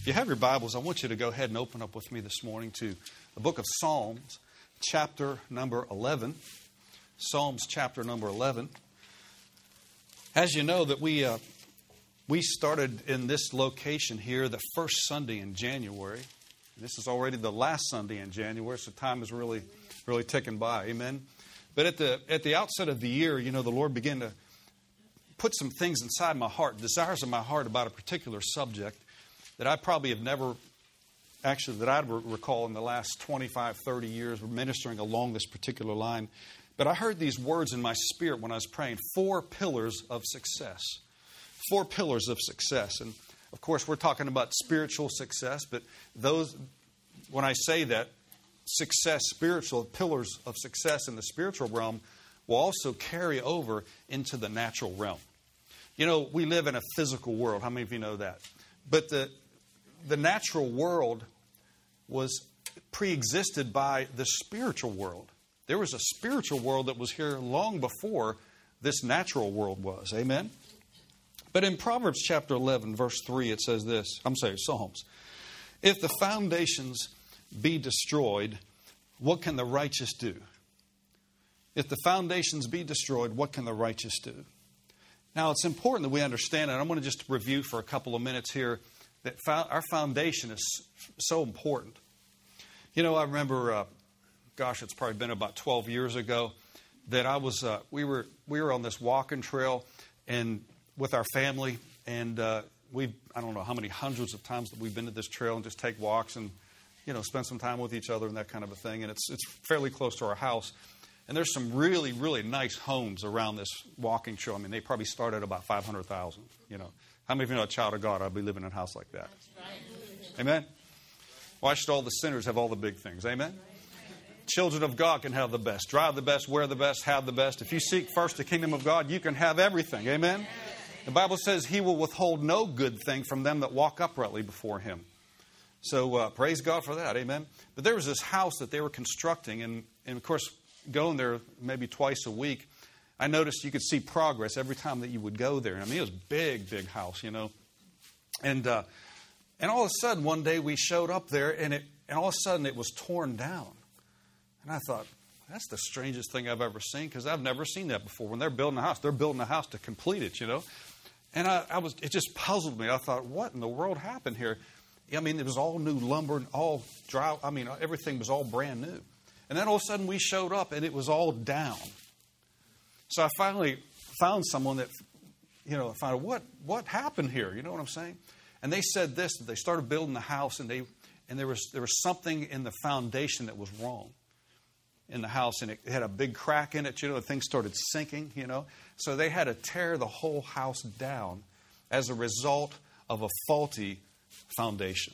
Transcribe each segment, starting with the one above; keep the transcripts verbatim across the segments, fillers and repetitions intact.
If you have your Bibles, I want you to go ahead and open up with me this morning to the book of Psalms, chapter number eleven. Psalms chapter number eleven. As you know, that we uh, we started in this location here the first Sunday in January. This is already the last Sunday in January, so time is really, really ticking by. Amen. But at the at the outset of the year, you know, the Lord began to put some things inside my heart, desires in my heart about a particular subject that I probably have never, actually, that I recall in the last twenty-five, thirty years ministering along this particular line. But I heard these words in my spirit when I was praying, four pillars of success. Four pillars of success. And, of course, we're talking about spiritual success, but those, when I say that, success, spiritual pillars of success in the spiritual realm will also carry over into the natural realm. You know, we live in a physical world. How many of you know that? But the the natural world was pre-existed by the spiritual world. There was a spiritual world that was here long before this natural world was. Amen? But in Proverbs chapter eleven, verse three, it says this. I'm sorry, Psalms. If the foundations be destroyed, what can the righteous do? If the foundations be destroyed, what can the righteous do? Now, it's important that we understand, and I'm going to just review for a couple of minutes here, that our foundation is so important. You know, I remember, uh, gosh, it's probably been about twelve years ago, that I was, uh, we were we were on this walking trail and with our family, and uh, we I don't know how many hundreds of times that we've been to this trail and just take walks and, you know, spend some time with each other and that kind of a thing. And it's it's fairly close to our house. And there's some really, really nice homes around this walking trail. I mean, they probably start at about five hundred thousand, you know. How many of you know a child of God, I'll be living in a house like that? Amen? Why should all the sinners have all the big things? Amen? Children of God can have the best. Drive the best, wear the best, have the best. If you seek first the kingdom of God, you can have everything. Amen? The Bible says He will withhold no good thing from them that walk uprightly before Him. So uh, praise God for that. Amen? But there was this house that they were constructing, and, and of course, going there maybe twice a week, I noticed you could see progress every time that you would go there. I mean, it was a big, big house, you know. And uh, and all of a sudden, one day we showed up there, and it and all of a sudden it was torn down. And I thought, that's the strangest thing I've ever seen, because I've never seen that before. When they're building a house, they're building a house to complete it, you know. And I, I was it just puzzled me. I thought, what in the world happened here? I mean, it was all new lumber, and all dry. I mean, everything was all brand new. And then all of a sudden we showed up, and it was all down. So I finally found someone that, you know, found what what happened here. You know what I'm saying? And they said this: that they started building the house, and they and there was there was something in the foundation that was wrong in the house, and it had a big crack in it. You know, the thing started sinking. You know, so they had to tear the whole house down as a result of a faulty foundation.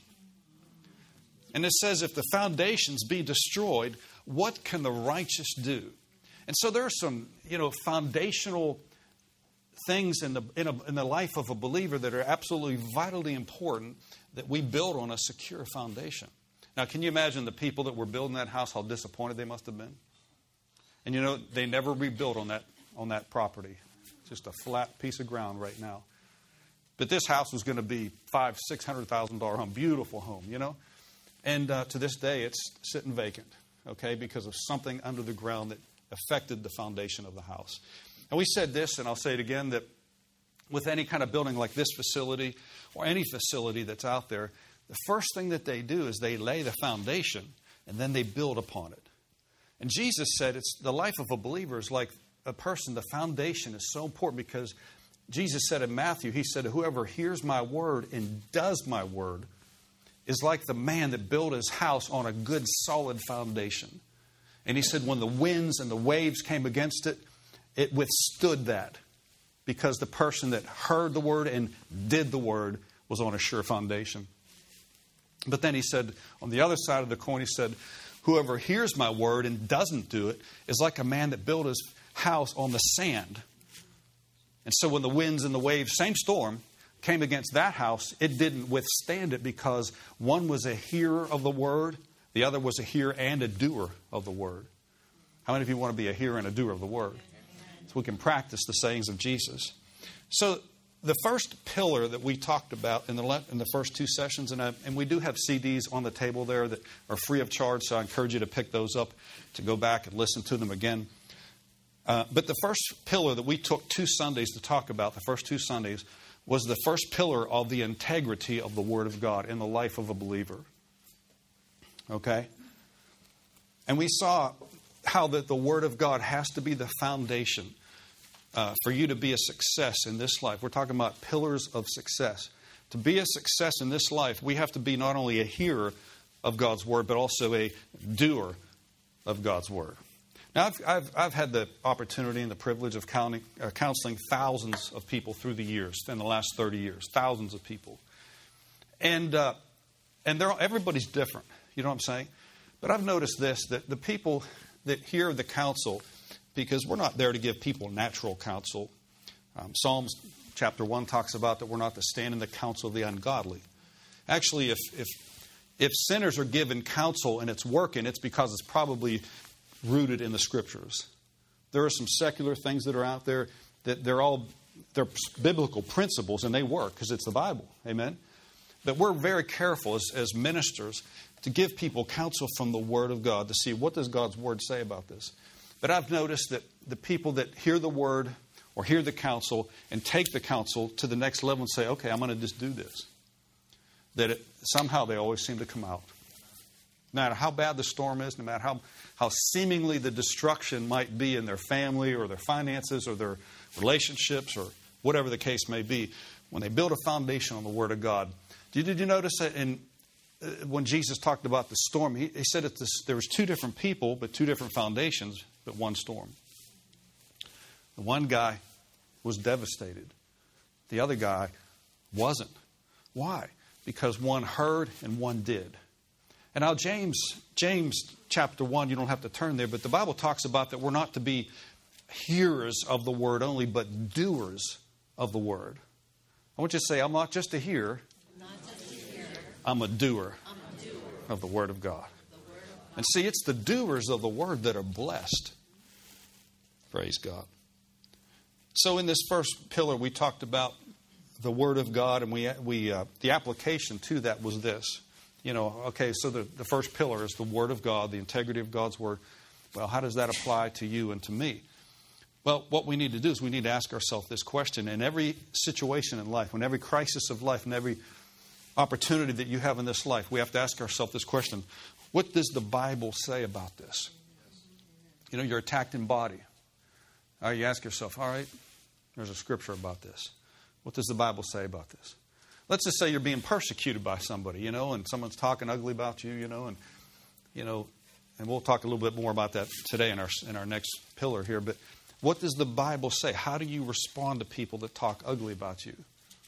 And it says, if the foundations be destroyed, what can the righteous do? And so there are some, you know, foundational things in the in, a, in the life of a believer that are absolutely vitally important that we build on a secure foundation. Now, can you imagine the people that were building that house, how disappointed they must have been? And, you know, they never rebuilt on that on that property. It's just a flat piece of ground right now. But this house was going to be five, six hundred thousand dollar home, beautiful home, you know. And uh, to this day, it's sitting vacant, okay, because of something under the ground that affected the foundation of the house. And we said this, and I'll say it again, that with any kind of building like this facility or any facility that's out there, the first thing that they do is they lay the foundation and then they build upon it. And Jesus said it's the life of a believer is like a person. The foundation is so important because Jesus said in Matthew, He said, whoever hears my word and does my word is like the man that built his house on a good solid foundation. And He said when the winds and the waves came against it, it withstood that because the person that heard the word and did the word was on a sure foundation. But then He said, on the other side of the coin, He said, whoever hears my word and doesn't do it is like a man that built his house on the sand. And so when the winds and the waves, same storm, came against that house, it didn't withstand it because one was a hearer of the word, the other was a hearer and a doer of the word. How many of you want to be a hearer and a doer of the word? So we can practice the sayings of Jesus. So the first pillar that we talked about in the le- in the first two sessions, and, I, and we do have C Ds on the table there that are free of charge, so I encourage you to pick those up to go back and listen to them again. Uh, but the first pillar that we took two Sundays to talk about, the first two Sundays, was the first pillar of the integrity of the Word of God in the life of a believer. Okay? And we saw how that the Word of God has to be the foundation uh, for you to be a success in this life. We're talking about pillars of success. To be a success in this life, we have to be not only a hearer of God's Word, but also a doer of God's Word. Now, I've, I've, I've had the opportunity and the privilege of counting, uh, counseling thousands of people through the years, in the last thirty years, thousands of people. And uh, and they're, everybody's different, you know what I'm saying? But I've noticed this, that the people that hear the counsel, because we're not there to give people natural counsel. Um, Psalms chapter one talks about that we're not to stand in the counsel of the ungodly. Actually, if if if sinners are given counsel and it's working, it's because it's probably rooted in the Scriptures. There are some secular things that are out there that they're all they're biblical principles and they work because it's the Bible. Amen? But we're very careful as, as ministers to give people counsel from the Word of God to see what does God's Word say about this. But I've noticed that the people that hear the Word or hear the counsel and take the counsel to the next level and say, okay, I'm going to just do this, that it, somehow they always seem to come out. No matter how bad the storm is, no matter how, how seemingly the destruction might be in their family or their finances or their relationships or whatever the case may be, when they build a foundation on the Word of God. Did, did you notice that in uh, when Jesus talked about the storm, he, he said that this, there was two different people, but two different foundations, but one storm. The one guy was devastated. The other guy wasn't. Why? Because one heard and one did. And now James, James chapter one, you don't have to turn there, but the Bible talks about that we're not to be hearers of the Word only, but doers of the Word. I want you to say, I'm not just a hearer, not just a hearer. I'm a doer, I'm a doer of the Word of God. Word of God. And see, it's the doers of the Word that are blessed. Praise God. So in this first pillar, we talked about the Word of God, and we we uh, the application to that was this. You know, okay, so the, the first pillar is the Word of God, the integrity of God's Word. Well, how does that apply to you and to me? Well, what we need to do is we need to ask ourselves this question. In every situation in life, in every crisis of life, in every opportunity that you have in this life, we have to ask ourselves this question. What does the Bible say about this? You know, you're attacked in body. All right, you ask yourself, all right, there's a scripture about this. What does the Bible say about this? Let's just say you're being persecuted by somebody, you know, and someone's talking ugly about you, you know, and, you know, and we'll talk a little bit more about that today in our in our next pillar here. But what does the Bible say? How do you respond to people that talk ugly about you?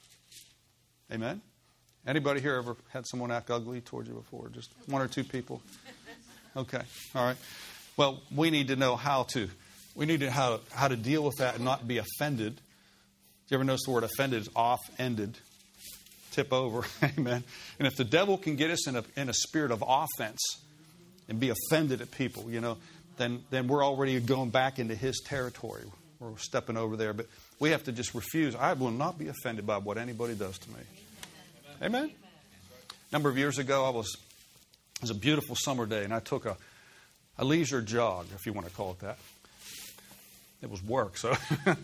Amen? Anybody here ever had someone act ugly towards you before? Just one or two people? Okay, all right. Well, we need to know how to, we need to know how, how to deal with that and not be offended. You ever notice the word offended is off-ended? Tip over, amen. And if the devil can get us in a in a spirit of offense and be offended at people, you know, then then we're already going back into his territory. We're stepping over there. But we have to just refuse. I will not be offended by what anybody does to me. Amen. Amen. A number of years ago, I was it was a beautiful summer day, and I took a a leisure jog, if you want to call it that. It was work, so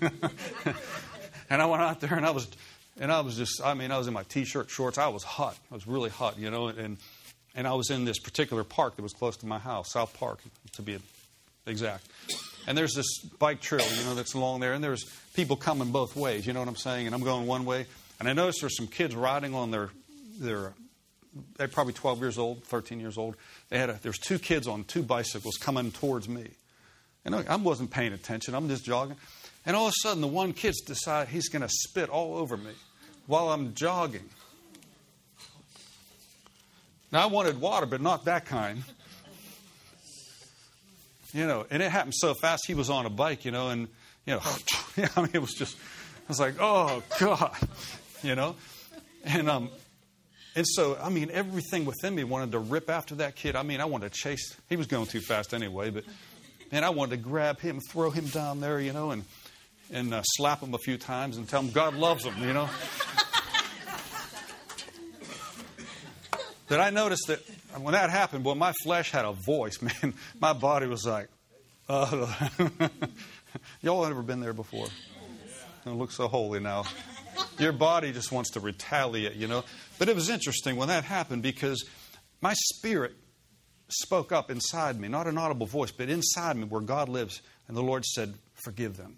and I went out there and I was. And I was just, I mean, I was in my T-shirt, shorts. I was hot. I was really hot, you know. And and I was in this particular park that was close to my house, South Park, to be exact. And there's this bike trail, you know, that's along there. And there's people coming both ways, you know what I'm saying? And I'm going one way. And I noticed there's some kids riding on their, their they're probably twelve years old, thirteen years old. They had a, there's two kids on two bicycles coming towards me. And I wasn't paying attention. I'm just jogging. And all of a sudden, the one kid decides he's going to spit all over me while I'm jogging. Now, I wanted water, but not that kind. You know, and it happened so fast. He was on a bike, you know, and, you know, I mean, it was just, I was like, oh, God, you know. And, um, and so, I mean, everything within me wanted to rip after that kid. I mean, I wanted to chase. He was going too fast anyway, but, man, I wanted to grab him, throw him down there, you know, and, and uh, slap them a few times and tell them God loves them, you know. Did I notice that when that happened, boy, my flesh had a voice, man. My body was like, uh, y'all ever been there before? It looks so holy now. Your body just wants to retaliate, you know. But it was interesting when that happened because my spirit spoke up inside me, not an audible voice, but inside me where God lives. And the Lord said, forgive them.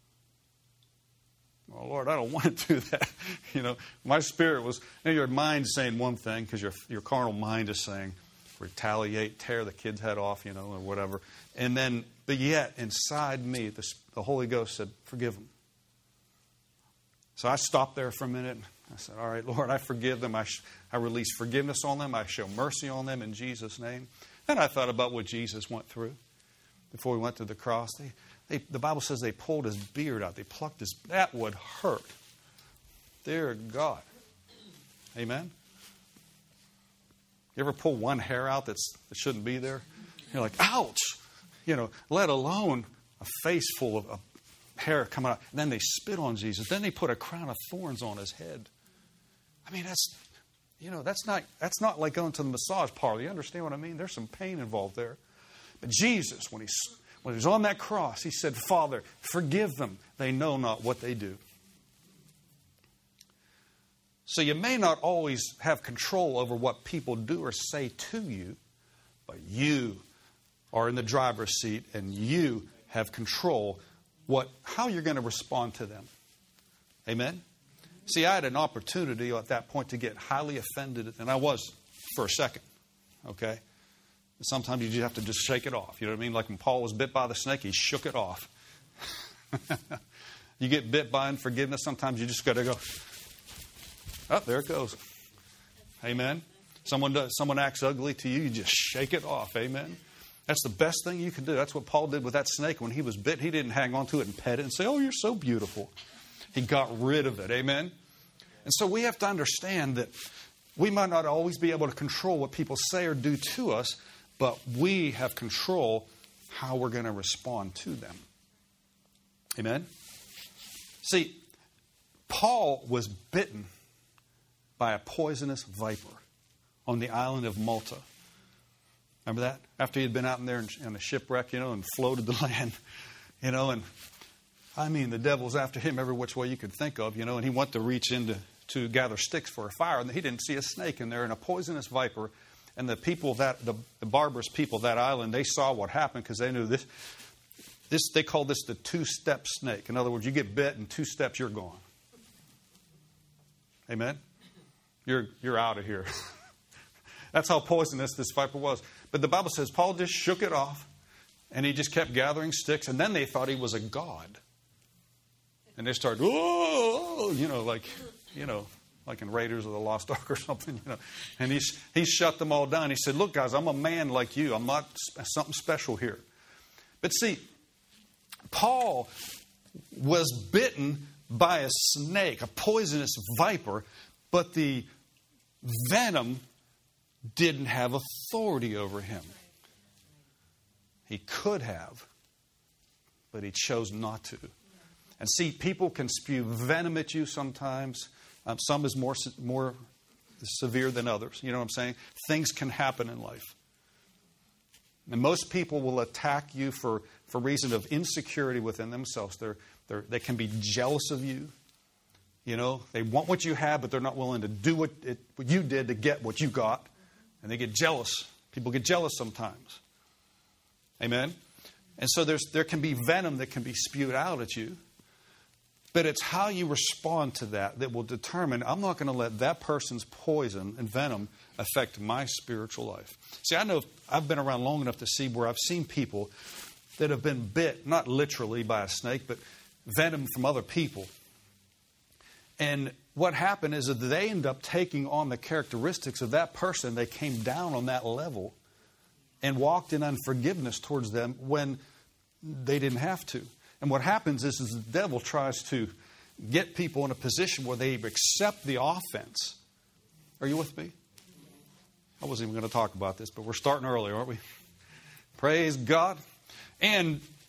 Oh, Lord, I don't want to do that. You know, my spirit was, you know, your mind's saying one thing because your your carnal mind is saying, retaliate, tear the kid's head off, you know, or whatever. And then, but yet, inside me, the, the Holy Ghost said, forgive them. So I stopped there for a minute. I said, all right, Lord, I forgive them. I, sh- I release forgiveness on them. I show mercy on them in Jesus' name. Then I thought about what Jesus went through before he went to the cross. They, they, the Bible says they pulled his beard out. They plucked his... That would hurt. Dear God. Amen? You ever pull one hair out that's, that shouldn't be there? You're like, ouch! You know, let alone a face full of, of hair coming out. And then they spit on Jesus. Then they put a crown of thorns on his head. I mean, that's... You know, that's not that's not like going to the massage parlor. You understand what I mean? There's some pain involved there. But Jesus, when he, when he was on that cross, he said, Father, forgive them. They know not what they do. So you may not always have control over what people do or say to you, but you are in the driver's seat and you have control what how you're going to respond to them. Amen? See, I had an opportunity at that point to get highly offended, and I was for a second, okay? Sometimes you just have to just shake it off. You know what I mean? Like when Paul was bit by the snake, he shook it off. You get bit by unforgiveness, sometimes you just got to go, oh, there it goes. Amen? Someone does, someone acts ugly to you, you just shake it off. Amen? That's the best thing you can do. That's what Paul did with that snake. When he was bit, he didn't hang on to it and pet it and say, oh, you're so beautiful. He got rid of it. Amen? And so we have to understand that we might not always be able to control what people say or do to us, but we have control how we're going to respond to them. Amen? See, Paul was bitten by a poisonous viper on the island of Malta. Remember that? After he had been out in there in a shipwreck, you know, and floated the land, you know, and I mean, the devil's after him every which way you could think of, you know, and he went to reach in to, to gather sticks for a fire, and he didn't see a snake in there and a poisonous viper. And the people that, the, the barbarous people of that island, they saw what happened because they knew this, this, they called this the two-step snake. In other words, you get bit in two steps, you're gone. Amen? You're, you're out of here. That's how poisonous this viper was. But the Bible says Paul just shook it off, and he just kept gathering sticks, and then they thought he was a god. And they started, oh, you know, like, you know, like in Raiders of the Lost Ark or something, you know. And he, he shut them all down. He said, look, guys, I'm a man like you. I'm not something special here. But see, Paul was bitten by a snake, a poisonous viper, but the venom didn't have authority over him. He could have, but he chose not to. And see, people can spew venom at you sometimes. Um, some is more more severe than others. You know what I'm saying? Things can happen in life. And most people will attack you for, for reason of insecurity within themselves. They're, they're, they can be jealous of you. You know, they want what you have, but they're not willing to do what, it, what you did to get what you got. And they get jealous. People get jealous sometimes. Amen? And so there's there can be venom that can be spewed out at you. But it's how you respond to that that will determine, I'm not going to let that person's poison and venom affect my spiritual life. See, I know I've been around long enough to see where I've seen people that have been bit, not literally by a snake, but venom from other people. And what happened is that they end up taking on the characteristics of that person. They came down on that level and walked in unforgiveness towards them when they didn't have to. And what happens is, is the devil tries to get people in a position where they accept the offense. Are you with me? I wasn't even going to talk about this, but we're starting early, aren't we? Praise God. And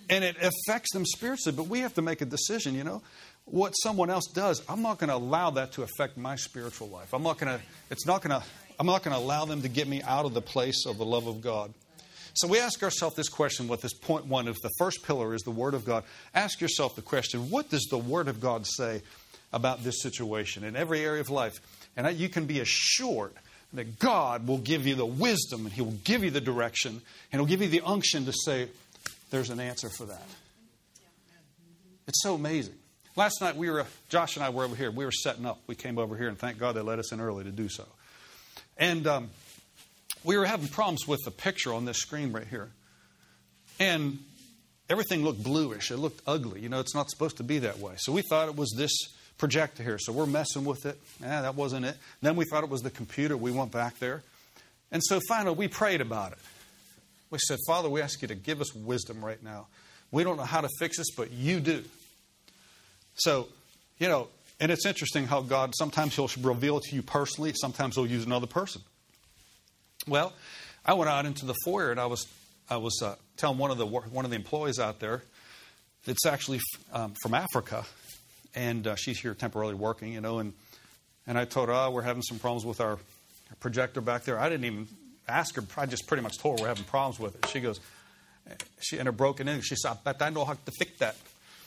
And it affects them spiritually. But we have to make a decision, you know. What someone else does, I'm not going to allow that to affect my spiritual life. I'm not going to, it's not going to, I'm not going to allow them to get me out of the place of the love of God. So we ask ourselves this question with this point one. If the first pillar is the Word of God, ask yourself the question, what does the Word of God say about this situation in every area of life? And you can be assured that God will give you the wisdom and He will give you the direction and He'll give you the unction to say, there's an answer for that. It's so amazing. Last night, we were, Josh and I were over here. We were setting up. We came over here, and thank God they let us in early to do so. And um, we were having problems with the picture on this screen right here. And everything looked bluish. It looked ugly. You know, it's not supposed to be that way. So we thought it was this projector here. So we're messing with it. Eh, that wasn't it. Then we thought it was the computer. We went back there. And so finally, we prayed about it. We said, Father, we ask you to give us wisdom right now. We don't know how to fix this, but you do. So, you know, and it's interesting how God, sometimes He'll reveal it to you personally. Sometimes He'll use another person. Well, I went out into the foyer and I was I was uh, telling one of the one of the employees out there, it's actually um, from Africa, and uh, she's here temporarily working, you know, and and I told her, oh, we're having some problems with our projector back there. I didn't even ask her. I just pretty much told her we're having problems with it. She goes, she in her broken English, she said, I bet I know how to fix that.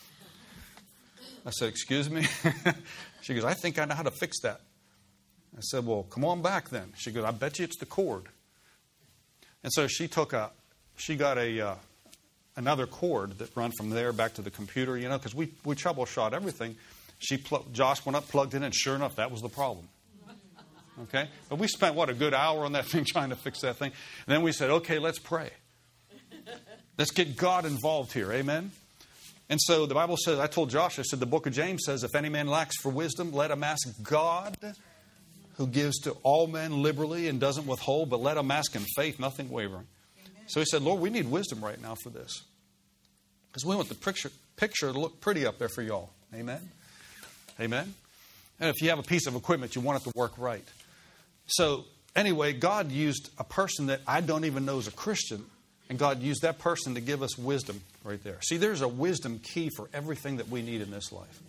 I said, excuse me? She goes, I think I know how to fix that. I said, well, come on back then. She goes, I bet you it's the cord. And so she took a, she got a uh, another cord that run from there back to the computer, you know, because we, we troubleshot everything. She pl- Josh went up, plugged in, and sure enough, that was the problem. Okay? But we spent, what, a good hour on that thing trying to fix that thing. And then we said, okay, let's pray. Let's get God involved here. Amen? And so the Bible says, I told Josh, I said, the book of James says, if any man lacks for wisdom, let him ask God, who gives to all men liberally and doesn't withhold, but let him ask in faith, nothing wavering. Amen. So he said, Lord, we need wisdom right now for this. Because we want the picture, picture to look pretty up there for y'all. Amen? Amen? And if you have a piece of equipment, you want it to work right. So anyway, God used a person that I don't even know is a Christian, and God used that person to give us wisdom right there. See, there's a wisdom key for everything that we need in this life.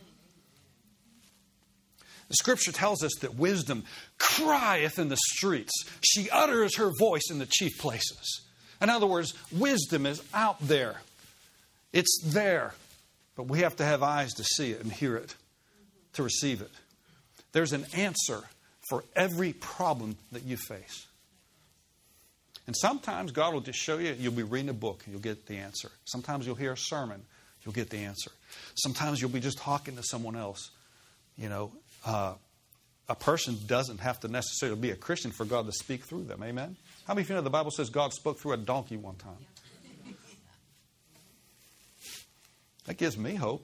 The Scripture tells us that wisdom crieth in the streets. She utters her voice in the chief places. In other words, wisdom is out there. It's there. But we have to have eyes to see it and hear it, to receive it. There's an answer for every problem that you face. And sometimes God will just show you, you'll be reading a book and you'll get the answer. Sometimes you'll hear a sermon, you'll get the answer. Sometimes you'll be just talking to someone else. You know, uh, a person doesn't have to necessarily be a Christian for God to speak through them. Amen? How many of you know the Bible says God spoke through a donkey one time? That gives me hope.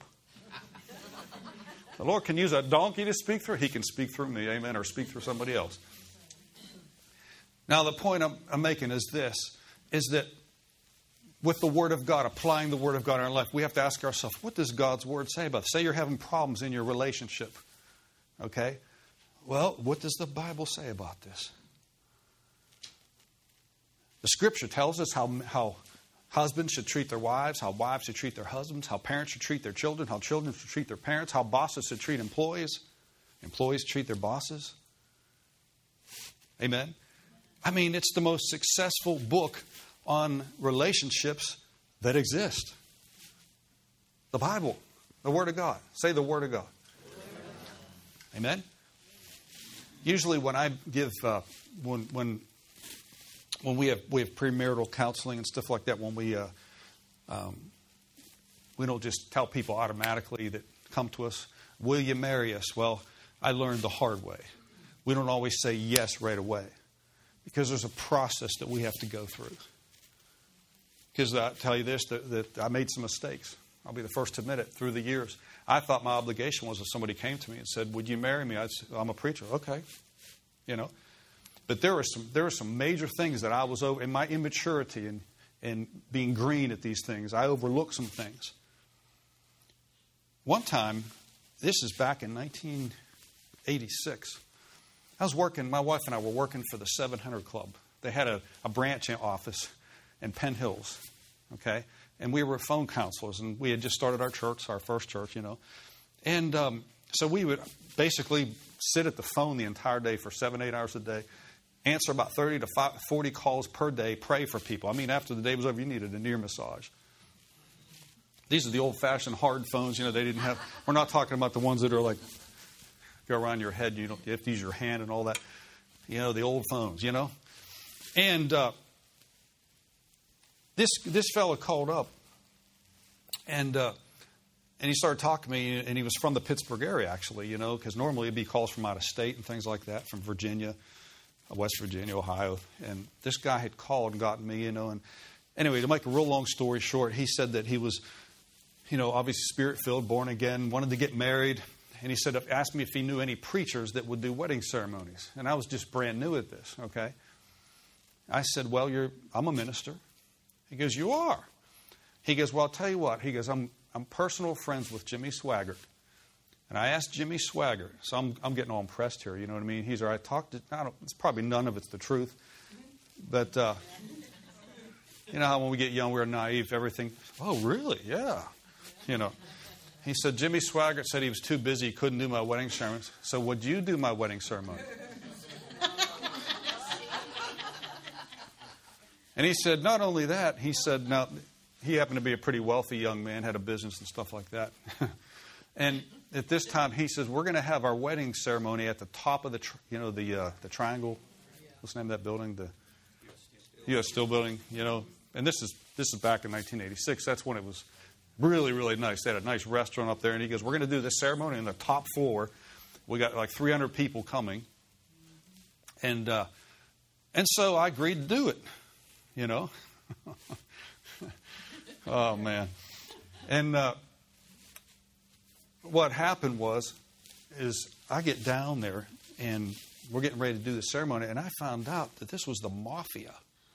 The Lord can use a donkey to speak through. He can speak through me, amen, or speak through somebody else. Now, the point I'm, I'm making is this, is that with the Word of God, applying the Word of God in our life, we have to ask ourselves, what does God's Word say about it? Say you're having problems in your relationship. Okay? Well, what does the Bible say about this? The Scripture tells us how, how husbands should treat their wives, how wives should treat their husbands, how parents should treat their children, how children should treat their parents, how bosses should treat employees, employees treat their bosses. Amen? I mean, it's the most successful book on relationships that exist. The Bible, the Word of God. Say the Word of God. Amen? Usually when I give, uh, when when when we have we have premarital counseling and stuff like that, when we uh, um, we don't just tell people automatically that come to us, will you marry us? Well, I learned the hard way. We don't always say yes right away because there's a process that we have to go through. Because I tell you this, that, that I made some mistakes. I'll be the first to admit it. Through the years, I thought my obligation was if somebody came to me and said, would you marry me? I'd say, I'm a preacher. Okay. You know. But there were some there were some major things that I was over in my immaturity and, and being green at these things. I overlooked some things. One time, this is back in nineteen eighty-six, I was working, my wife and I were working for the seven hundred Club. They had a, a branch office in Penn Hills. Okay? and we were phone counselors, and we had just started our church, our first church, you know. And um, so we would basically sit at the phone the entire day for seven, eight hours a day, answer about thirty to forty calls per day, pray for people. I mean, after the day was over, you needed an ear massage. These are the old-fashioned hard phones. You know, they didn't have, we're not talking about the ones that are like, go around your head, you don't you have to use your hand and all that. You know, the old phones, you know. And uh, this this fellow called up, and uh, and he started talking to me, and he was from the Pittsburgh area, actually, you know, because normally it'd be calls from out of state and things like that, from Virginia, West Virginia, Ohio. And this guy had called and gotten me, you know. And anyway, to make a real long story short, he said that he was, you know, obviously spirit-filled, born again, wanted to get married. And he said, asked me if he knew any preachers that would do wedding ceremonies. And I was just brand new at this, okay? I said, well, you're, I'm a minister. He goes, you are? He goes, well, I'll tell you what. He goes, I'm I'm personal friends with Jimmy Swaggart. And I asked Jimmy Swaggart, so I'm I'm getting all impressed here, you know what I mean? He's all right. I talked to, I don't, it's probably none of it's the truth. But, uh, you know how when we get young, we're naive, everything, oh, really? Yeah. You know. He said, Jimmy Swaggart said he was too busy, he couldn't do my wedding ceremony. So would you do my wedding ceremony? And he said, not only that, he said, now, he happened to be a pretty wealthy young man, had a business and stuff like that. And at this time, he says, we're going to have our wedding ceremony at the top of the, tr- you know, the uh, the triangle. What's the name of that building? The U S Steel building, you know. And this is this is back in nineteen eighty-six. That's when it was really, really nice. They had a nice restaurant up there. And he goes, we're going to do this ceremony on the top floor. We got like three hundred people coming. And uh, and so I agreed to do it, you know. Oh, man. And uh, what happened was, is I get down there, and we're getting ready to do the ceremony, and I found out that this was the mafia.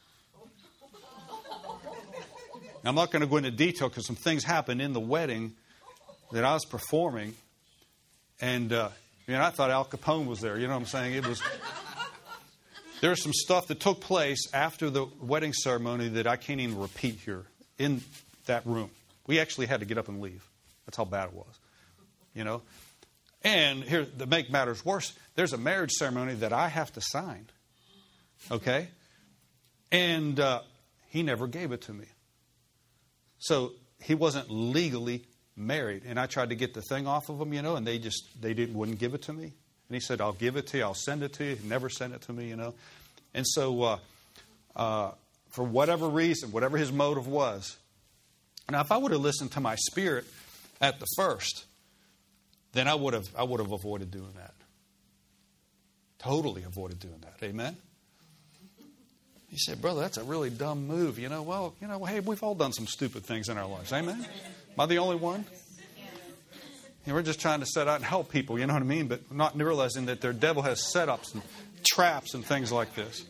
I'm not going to go into detail because some things happened in the wedding that I was performing, and uh, you know, I thought Al Capone was there. You know what I'm saying? It was. There was some stuff that took place after the wedding ceremony that I can't even repeat here in that room. We actually had to get up and leave. That's how bad it was. You know? And here, to make matters worse, there's a marriage ceremony that I have to sign. Okay? And uh, he never gave it to me. So he wasn't legally married. And I tried to get the thing off of him, you know, and they just, they didn't, wouldn't give it to me. And he said, I'll give it to you. I'll send it to you. He never sent it to me, you know. And so, uh, uh, for whatever reason, whatever his motive was. Now, if I would have listened to my spirit at the first, then I would have I would have avoided doing that. Totally avoided doing that. Amen? He said, brother, that's a really dumb move. You know, well, you know, hey, we've all done some stupid things in our lives. Amen? Am I the only one? You know, we're just trying to set out and help people, you know what I mean? But not realizing that their devil has setups and traps and things like this.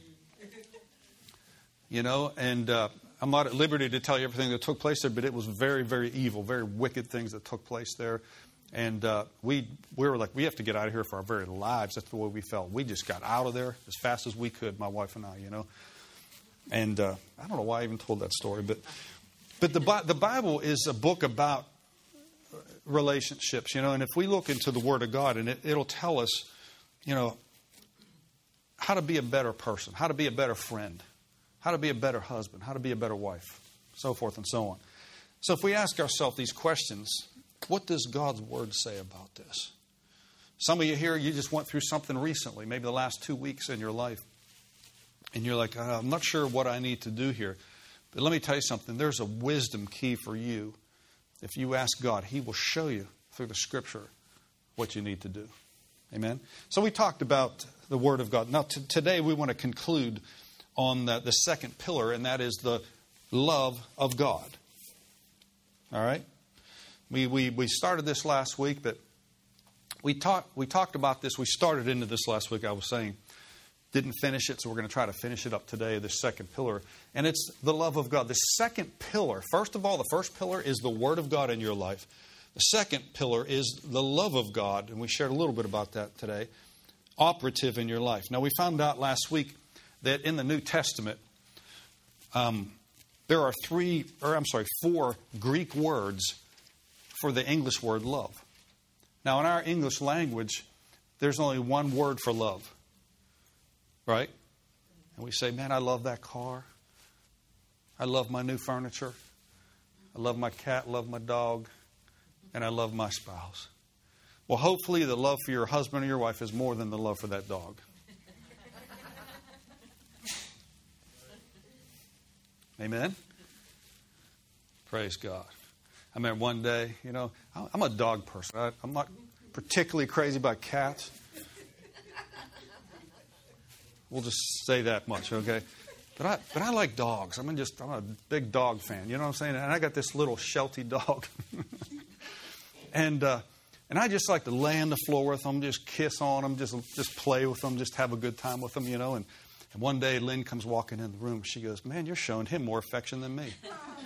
You know, and uh, I'm not at liberty to tell you everything that took place there, but it was very, very evil, very wicked things that took place there. And uh, we we were like, we have to get out of here for our very lives. That's the way we felt. We just got out of there as fast as we could, my wife and I, you know. And uh, I don't know why I even told that story, but but the the Bible is a book about relationships, you know. And if we look into the Word of God, and it, it'll tell us, you know, how to be a better person, how to be a better friend, how to be a better husband, how to be a better wife, so forth and so on. So if we ask ourselves these questions, what does God's Word say about this? Some of you here, you just went through something recently, maybe the last two weeks in your life. And you're like, I'm not sure what I need to do here. But let me tell you something. There's a wisdom key for you. If you ask God, He will show you through the Scripture what you need to do. Amen? So we talked about the Word of God. Now t- today we want to conclude on the, the second pillar, and that is the love of God. All right? We we we started this last week, but we talked we talked about this. We started into this last week, I was saying. Didn't finish it, so we're going to try to finish it up today, the second pillar. And it's the love of God. The second pillar, first of all, the first pillar is the Word of God in your life. The second pillar is the love of God, and we shared a little bit about that today, operative in your life. Now, we found out last week that in the New Testament, um, there are three, or I'm sorry, four Greek words for the English word love. Now, in our English language, there's only one word for love. Right? And we say, man, I love that car. I love my new furniture. I love my cat, love my dog, and I love my spouse. Well, hopefully the love for your husband or your wife is more than the love for that dog. Amen? Praise God. I remember one day, you know, I'm a dog person. I, I'm not particularly crazy about cats. We'll just say that much, okay? But I but I like dogs. I'm just I'm a big dog fan. You know what I'm saying? And I got this little Sheltie dog, and uh, and I just like to lay on the floor with them, just kiss on them, just just play with them, just have a good time with them, you know. And, and one day Lynn comes walking in the room. She goes, "Man, you're showing him more affection than me."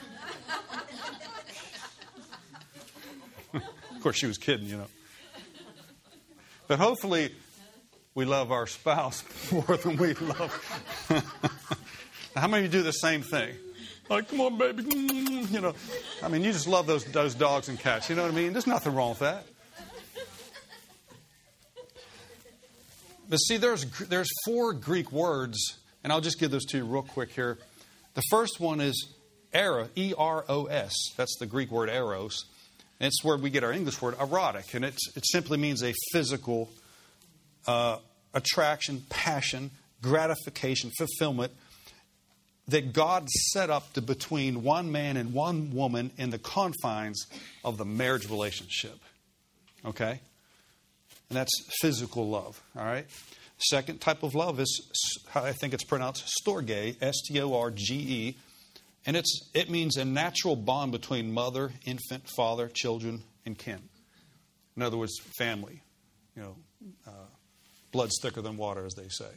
Of course, she was kidding, you know. But hopefully, we love our spouse more than we love. How many of you do the same thing? Like, come on, baby. You know, I mean, you just love those those dogs and cats. You know what I mean? There's nothing wrong with that. But see, there's there's four Greek words, and I'll just give those to you real quick here. The first one is eros, E R O S. That's the Greek word eros. And it's where we get our English word erotic. And it's, it simply means a physical uh, attraction, passion, gratification, fulfillment that God set up to between one man and one woman in the confines of the marriage relationship. Okay? And that's physical love. All right? Second type of love is, I think it's pronounced storge, S T O R G E. And it's it means a natural bond between mother, infant, father, children, and kin. In other words, family. You know, uh, blood's thicker than water, as they say.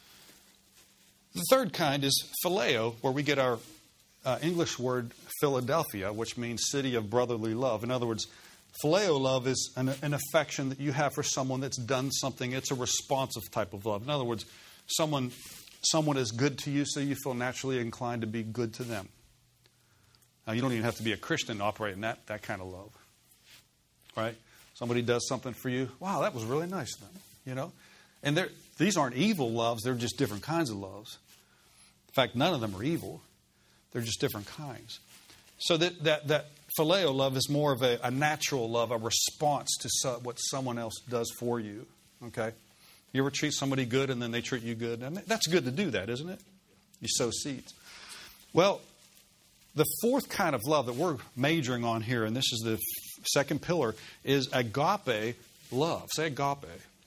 The third kind is phileo, where we get our uh, English word Philadelphia, which means city of brotherly love. In other words, phileo love is an, an affection that you have for someone that's done something. It's a responsive type of love. In other words, someone someone is good to you, so you feel naturally inclined to be good to them. Now, you don't even have to be a Christian to operate in that, that kind of love. Right? Somebody does something for you. Wow, that was really nice of them. You know? And these aren't evil loves. They're just different kinds of loves. In fact, none of them are evil. They're just different kinds. So that that, that phileo love is more of a, a natural love, a response to so, what someone else does for you. Okay? You ever treat somebody good and then they treat you good? I mean, that's good to do that, isn't it? You sow seeds. Well, the fourth kind of love that we're majoring on here, and this is the second pillar, is agape love. Say agape.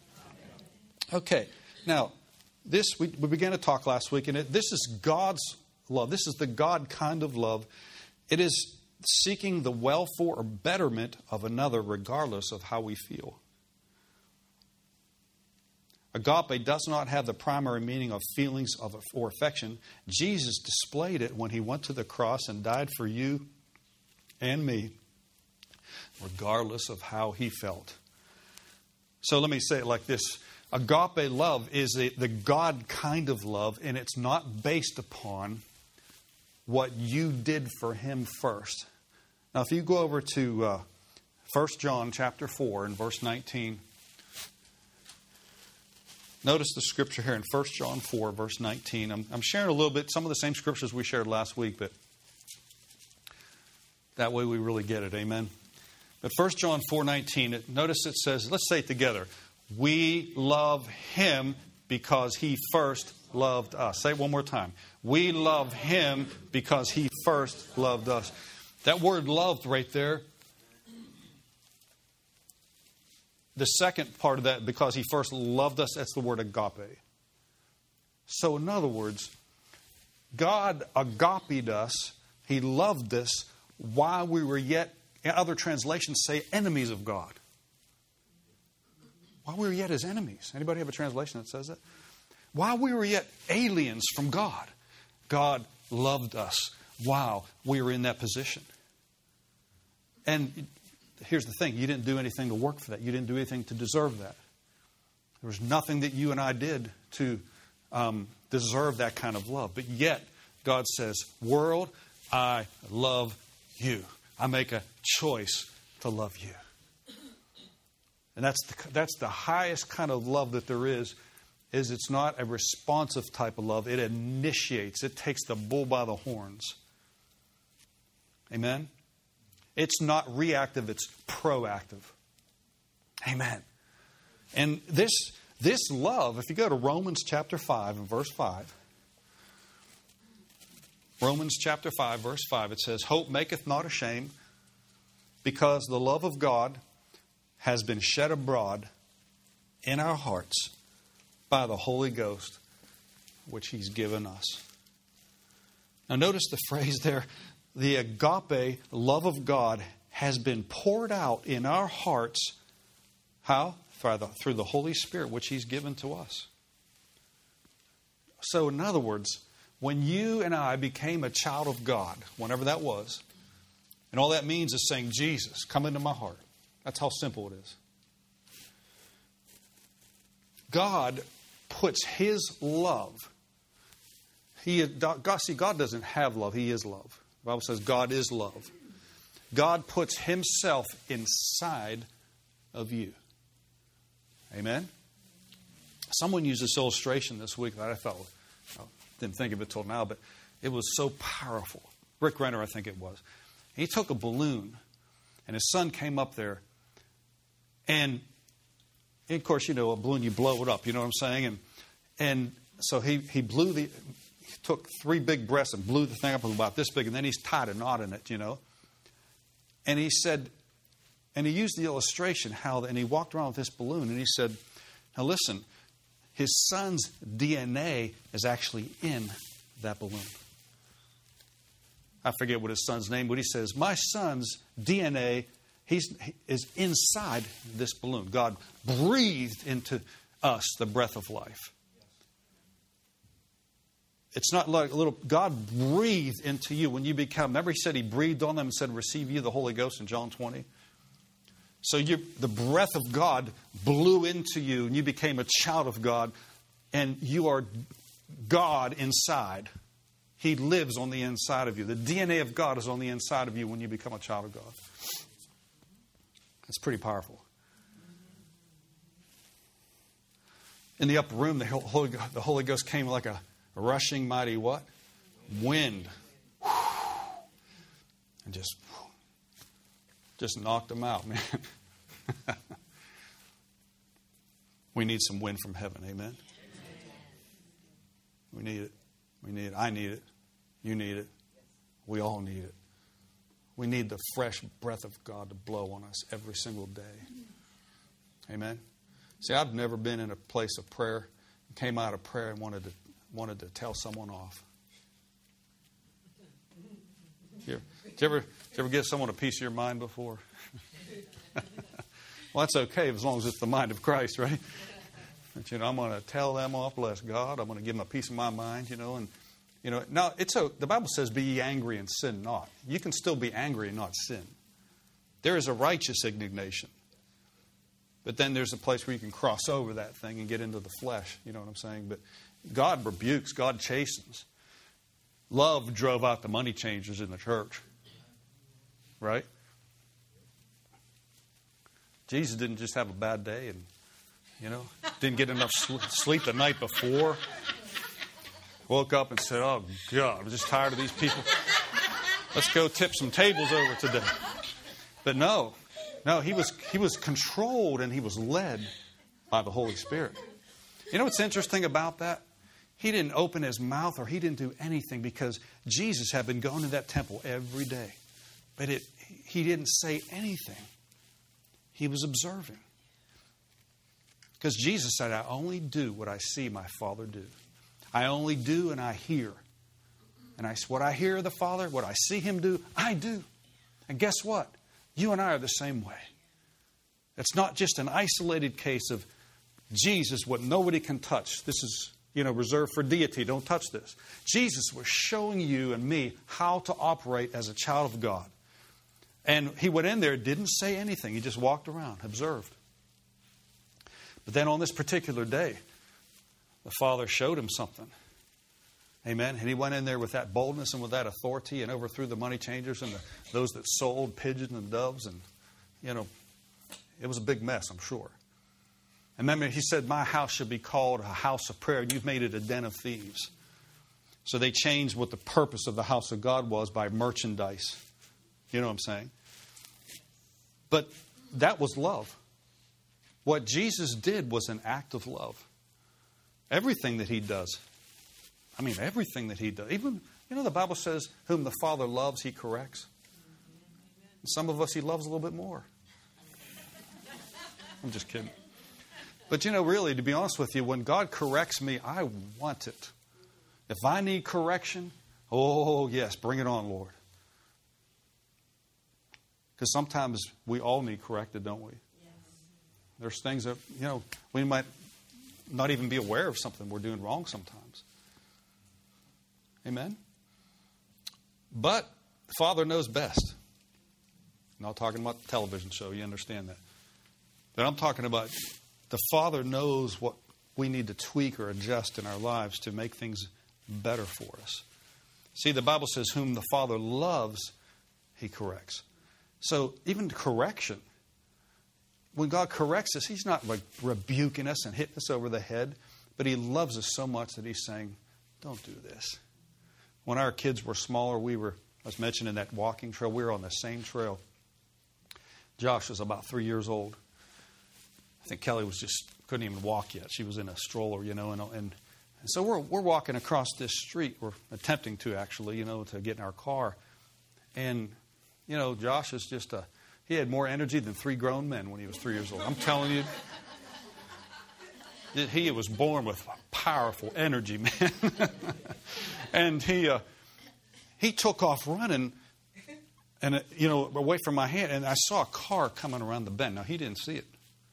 Okay. Now, this we, we began to talk last week, and it, this is God's love. This is the God kind of love. It is seeking the welfare or betterment of another regardless of how we feel. Agape does not have the primary meaning of feelings of or affection. Jesus displayed it when he went to the cross and died for you and me, regardless of how he felt. So let me say it like this. Agape love is a, the God kind of love, and it's not based upon what you did for him first. Now, if you go over to uh, First John chapter four and verse nineteen, notice the scripture here in First John four, verse nineteen. I'm, I'm sharing a little bit, some of the same scriptures we shared last week, but that way we really get it. Amen. But First John four nineteen, notice it says, let's say it together. We love him because he first loved us. Say it one more time. We love him because he first loved us. That word loved right there, the second part of that, because he first loved us, that's the word agape. So in other words, God agapied us. He loved us while we were yet, other translations say, enemies of God. While we were yet his enemies. Anybody have a translation that says that? While we were yet aliens from God, God loved us while we were in that position. And here's the thing. You didn't do anything to work for that. You didn't do anything to deserve that. There was nothing that you and I did to um, deserve that kind of love. But yet, God says, world, I love you. I make a choice to love you. And that's the, that's the highest kind of love that there is, is it's not a responsive type of love. It initiates. It takes the bull by the horns. Amen? It's not reactive, it's proactive. Amen. And this, this love, if you go to Romans chapter five and verse five, Romans chapter five, verse five, it says, hope maketh not ashamed, because the love of God has been shed abroad in our hearts by the Holy Ghost, which He's given us. Now notice the phrase there, the agape love of God has been poured out in our hearts. How? Through the, through the Holy Spirit, which He's given to us. So in other words, when you and I became a child of God, whenever that was, and all that means is saying, Jesus, come into my heart. That's how simple it is. God puts His love. He, God, see, God doesn't have love. He is love. The Bible says God is love. God puts Himself inside of you. Amen? Someone used this illustration this week that I thought, I didn't think of it till now, but it was so powerful. Rick Renner, I think it was. He took a balloon, and his son came up there, and of course, you know, a balloon, you blow it up, you know what I'm saying? And and so he, he blew the, he took three big breaths and blew the thing up about this big, and then he's tied a knot in it, you know. And he said, and he used the illustration how, and he walked around with this balloon, and he said, now listen, his son's D N A is actually in that balloon. I forget what his son's name, but he says, my son's D N A he's, he is inside this balloon. God breathed into us the breath of life. It's not like a little, God breathed into you when you become, remember He said He breathed on them and said, receive you the Holy Ghost in John twenty? So you, the breath of God blew into you and you became a child of God, and you are God inside. He lives on the inside of you. The D N A of God is on the inside of you when you become a child of God. That's pretty powerful. In the upper room, the Holy, the Holy Ghost came like a rushing mighty what? Wind. And just, just knocked them out, man. We need some wind from heaven, amen? We need it. We need it. I need it. You need it. We all need it. We need the fresh breath of God to blow on us every single day. Amen? See, I've never been in a place of prayer, came out of prayer and wanted to wanted to tell someone off. You ever, did, you ever, did you ever give someone a piece of your mind before? Well, that's okay as long as it's the mind of Christ, right? But, you know, I'm going to tell them off, bless God. I'm going to give them a piece of my mind, you know. And, you know, now, it's a, the Bible says, be ye angry and sin not. You can still be angry and not sin. There is a righteous indignation. But then there's a place where you can cross over that thing and get into the flesh. You know what I'm saying? But God rebukes. God chastens. Love drove out the money changers in the church. Right? Jesus didn't just have a bad day and, you know, didn't get enough sleep the night before. Woke up and said, oh, God, I'm just tired of these people. Let's go tip some tables over today. But no. No, he was he was controlled and he was led by the Holy Spirit. You know what's interesting about that? He didn't open his mouth or he didn't do anything because Jesus had been going to that temple every day. But it, he didn't say anything. He was observing. Because Jesus said, I only do what I see my Father do. I only do and I hear. And I, what I hear of the Father, what I see Him do, I do. And guess what? You and I are the same way. It's not just an isolated case of Jesus, what nobody can touch. This is, you know, reserved for deity. Don't touch this. Jesus was showing you and me how to operate as a child of God. And He went in there, didn't say anything. He just walked around, observed. But then on this particular day, the Father showed him something. Amen. And he went in there with that boldness and with that authority and overthrew the money changers and the, those that sold pigeons and doves. And, you know, it was a big mess, I'm sure. And remember, he said, my house should be called a house of prayer, and you've made it a den of thieves. So they changed what the purpose of the house of God was by merchandise. You know what I'm saying? But that was love. What Jesus did was an act of love. Everything that he does. I mean, everything that he does. Even, you know, the Bible says, whom the Father loves, he corrects. And some of us, he loves a little bit more. I'm just kidding. But, you know, really, to be honest with you, when God corrects me, I want it. If I need correction, oh, yes, bring it on, Lord. Because sometimes we all need corrected, don't we? Yes. There's things that, you know, we might not even be aware of something we're doing wrong sometimes. Amen? But the Father knows best. I'm not talking about the television show, you understand that. But I'm talking about the Father knows what we need to tweak or adjust in our lives to make things better for us. See, the Bible says, whom the Father loves, he corrects. So even correction, when God corrects us, he's not like rebuking us and hitting us over the head, but he loves us so much that he's saying, don't do this. When our kids were smaller, we were, I was mentioning that walking trail, we were on the same trail. Josh was about three years old. I think Kelly was just, couldn't even walk yet. She was in a stroller, you know, and, and, and so we're we're walking across this street. We're attempting to actually, you know, to get in our car. And, you know, Josh is just a, he had more energy than three grown men when he was three years old. I'm telling you. He was born with powerful energy, man. And he uh, he took off running, and uh, you know, away from my hand. And I saw a car coming around the bend. Now he didn't see it,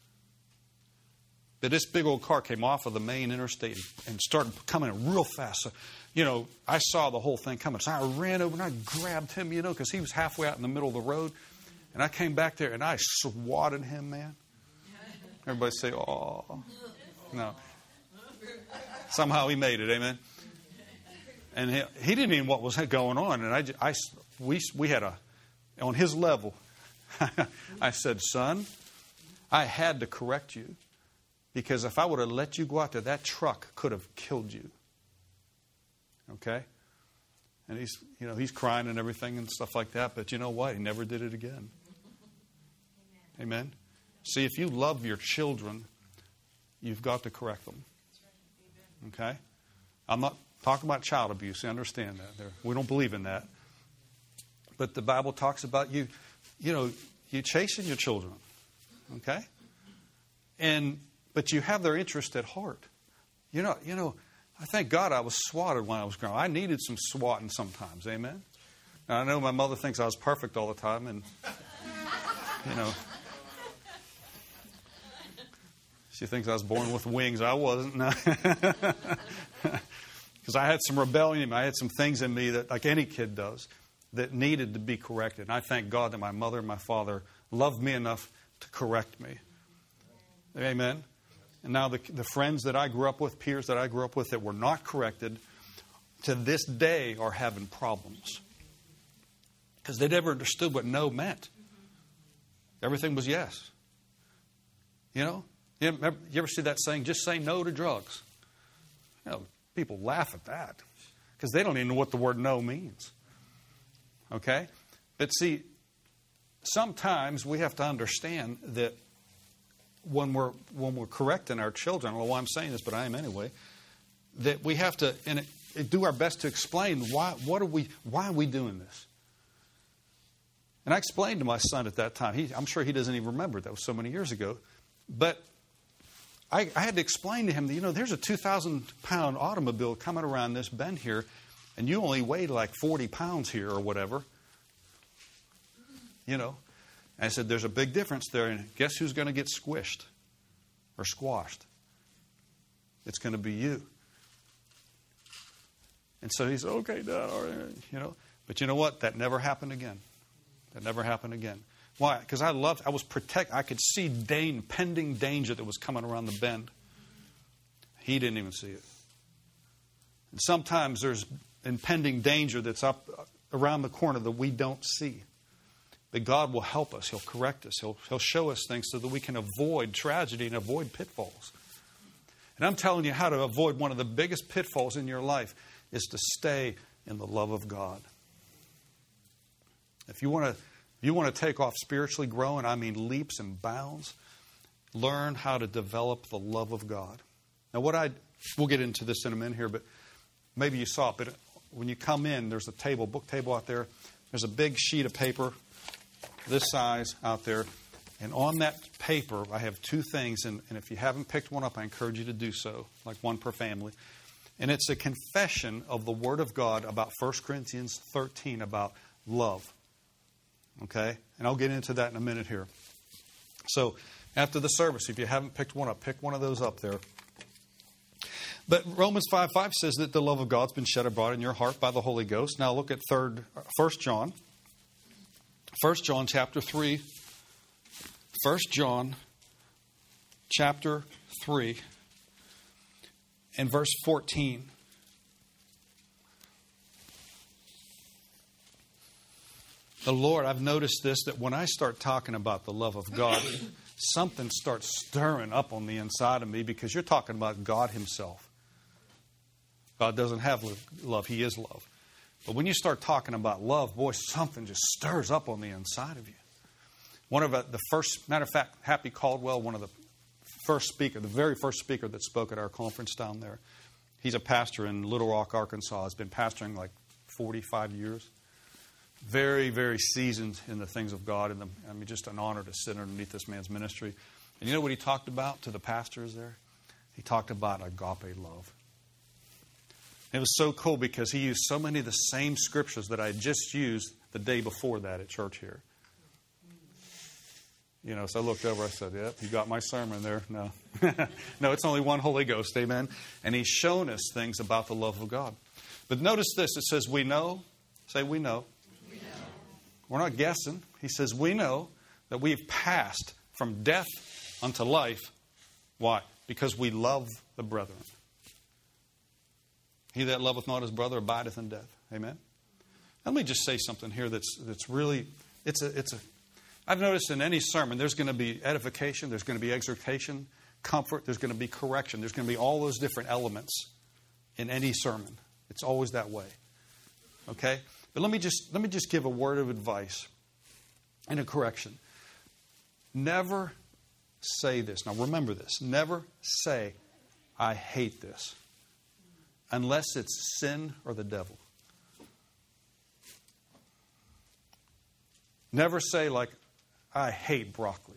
but this big old car came off of the main interstate and started coming real fast. So, you know, I saw the whole thing coming, so I ran over and I grabbed him, you know, because he was halfway out in the middle of the road, and I came back there and I swatted him, man. Everybody say, "Oh." No. Somehow he made it, amen. And he, he didn't even know what was going on. And I, I, we, we had a, on his level, I said, son, I had to correct you. Because if I would have let you go out there, that truck could have killed you. Okay? And he's, you know, he's crying and everything and stuff like that. But you know what? He never did it again. Amen. Amen? See, if you love your children, you've got to correct them. Okay? I'm not talking about child abuse. I understand that. There, we don't believe in that. But the Bible talks about you, you know, you chasing your children. Okay? And but you have their interest at heart. You know, you know, I thank God I was swatted when I was growing up. I needed some swatting sometimes. Amen? Now, I know my mother thinks I was perfect all the time, and you know, she thinks I was born with wings. I wasn't. No. Because I had some rebellion. I had some things in me that, like any kid does, that needed to be corrected. And I thank God that my mother and my father loved me enough to correct me. Amen. And now the, the friends that I grew up with, peers that I grew up with that were not corrected, to this day are having problems. Because they never understood what no meant. Everything was yes. You know? You ever, you ever see that saying, just say no to drugs? You know, people laugh at that. Because they don't even know what the word no means. Okay? But see, sometimes we have to understand that when we're when we're correcting our children, I don't know why I'm saying this, but I am anyway, that we have to and it, do our best to explain why what are we why are we doing this? And I explained to my son at that time. He, I'm sure he doesn't even remember. That was so many years ago. But I, I had to explain to him that, you know, there's a two thousand pound automobile coming around this bend here, and you only weigh like forty pounds here or whatever. You know. And I said, there's a big difference there. And guess who's going to get squished or squashed? It's going to be you. And so he said, okay, Dad, all right, you know. But you know what? That never happened again. That never happened again. Why? Because I loved, I was protect. I could see Dane, pending danger that was coming around the bend. He didn't even see it. And sometimes there's impending danger that's up around the corner that we don't see. But God will help us. He'll correct us. He'll, he'll show us things so that we can avoid tragedy and avoid pitfalls. And I'm telling you how to avoid one of the biggest pitfalls in your life is to stay in the love of God. If you want to, if you want to take off spiritually growing, I mean leaps and bounds, learn how to develop the love of God. Now, what I we'll get into this in a minute here, but maybe you saw it. But when you come in, there's a table, book table out there. There's a big sheet of paper, this size out there. And on that paper, I have two things. And, and if you haven't picked one up, I encourage you to do so, like one per family. And it's a confession of the Word of God about First Corinthians thirteen about love. Okay? And I'll get into that in a minute here. So, after the service, if you haven't picked one up, pick one of those up there. But Romans five five says that the love of God's been shed abroad in your heart by the Holy Ghost. Now look at third, First John. First John chapter three. First John chapter three and verse fourteen. The Lord, I've noticed this, that when I start talking about the love of God, something starts stirring up on the inside of me because you're talking about God Himself. God doesn't have love. He is love. But when you start talking about love, boy, something just stirs up on the inside of you. One of the first, matter of fact, Happy Caldwell, one of the first speaker, the very first speaker that spoke at our conference down there, he's a pastor in Little Rock, Arkansas. He's been pastoring like forty-five years. Very, very seasoned in the things of God. And I mean, just an honor to sit underneath this man's ministry. And you know what he talked about to the pastors there? He talked about agape love. It was so cool because he used so many of the same scriptures that I just used the day before that at church here. You know, so I looked over, I said, yep, you got my sermon there. No. No, it's only one Holy Ghost, amen? And He's shown us things about the love of God. But notice this, it says, we know, say we know. We know. We're not guessing. He says, we know that we've passed from death unto life. Why? Because we love the brethren. He that loveth not his brother abideth in death. Amen? Let me just say something here that's that's really, it's a, it's a, I've noticed in any sermon there's going to be edification, there's going to be exhortation, comfort, there's going to be correction. There's going to be all those different elements in any sermon. It's always that way. Okay? But let me just let me just give a word of advice and a correction. Never say this. Now remember this. Never say, I hate this. Unless it's sin or the devil. Never say like, I hate broccoli.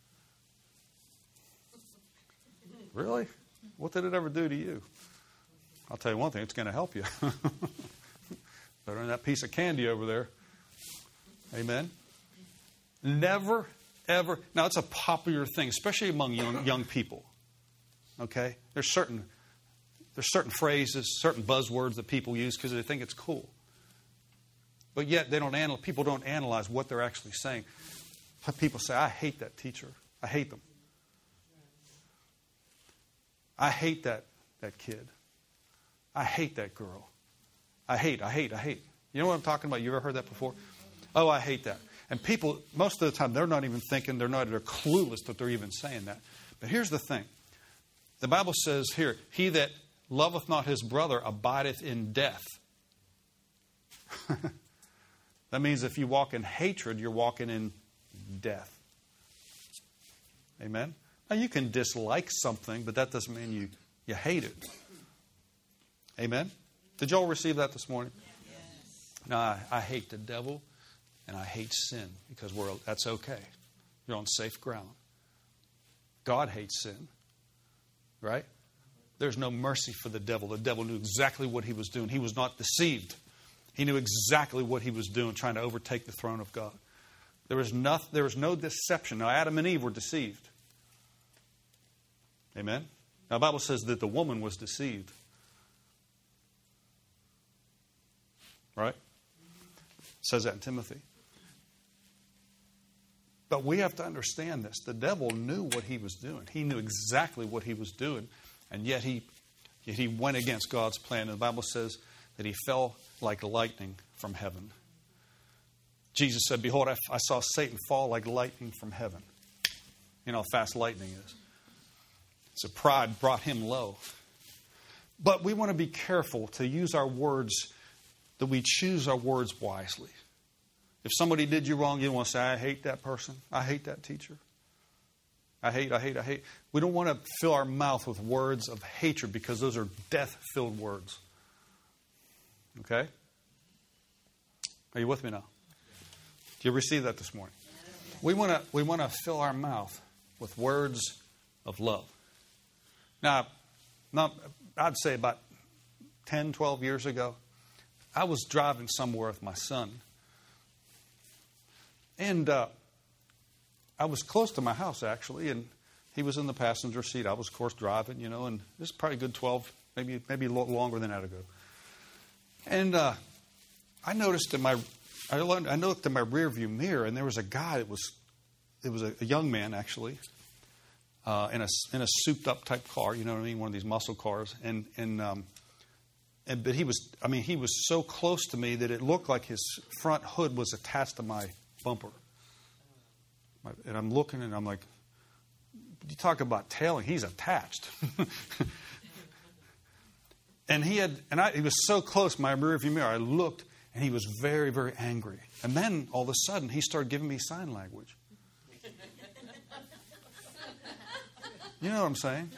Really? What did it ever do to you? I'll tell you one thing, it's going to help you. Better than that piece of candy over there. Amen? Never, ever. Now, it's a popular thing, especially among young, young people. Okay? There's certain, there's certain phrases, certain buzzwords that people use because they think it's cool. But yet, they don't anal- people don't analyze what they're actually saying. People say, I hate that teacher. I hate them. I hate that, that kid. I hate that girl. I hate, I hate, I hate. You know what I'm talking about? You ever heard that before? Oh, I hate that. And people, most of the time, they're not even thinking, they're not, they're clueless that they're even saying that. But here's the thing. The Bible says here, he that loveth not his brother abideth in death. That means if you walk in hatred, you're walking in death. Amen? Now, you can dislike something, but that doesn't mean you, you hate it. Amen? Did y'all receive that this morning? Yes. Now, I, I hate the devil and I hate sin because we're that's okay. You're on safe ground. God hates sin. Right? There's no mercy for the devil. The devil knew exactly what he was doing. He was not deceived. He knew exactly what he was doing, trying to overtake the throne of God. There was, no, there was no deception. Now, Adam and Eve were deceived. Amen? Now, the Bible says that the woman was deceived. Right? It says that in Timothy. But we have to understand this. The devil knew what he was doing. He knew exactly what he was doing. And yet he Yet he went against God's plan. And the Bible says that he fell like lightning from heaven. Jesus said, behold, I, I saw Satan fall like lightning from heaven. You know how fast lightning is. So pride brought him low. But we want to be careful to use our words, that we choose our words wisely. If somebody did you wrong, you don't want to say, I hate that person. I hate that teacher. I hate, I hate, I hate. We don't want to fill our mouth with words of hatred because those are death-filled words. Okay? Are you with me now? Do you receive that this morning? We want to we want to fill our mouth with words of love. Now, not, I'd say about ten, twelve years ago, I was driving somewhere with my son. And uh, I was close to my house, actually, and he was in the passenger seat. I was, of course, driving, you know, and this is probably a good twelve, maybe maybe a little longer than that ago. And uh, I noticed in my, I looked in my rearview mirror, and there was a guy that was, it was a, a young man, actually, uh, in a in a souped-up type car, you know what I mean, one of these muscle cars, and and um, and but he was, I mean, he was so close to me that it looked like his front hood was attached to my bumper. And I'm looking and I'm like, you talk about tailing, he's attached. and he had, and I, he was so close, my rearview mirror, I looked and he was very, very angry. And then all of a sudden he started giving me sign language. You know what I'm saying?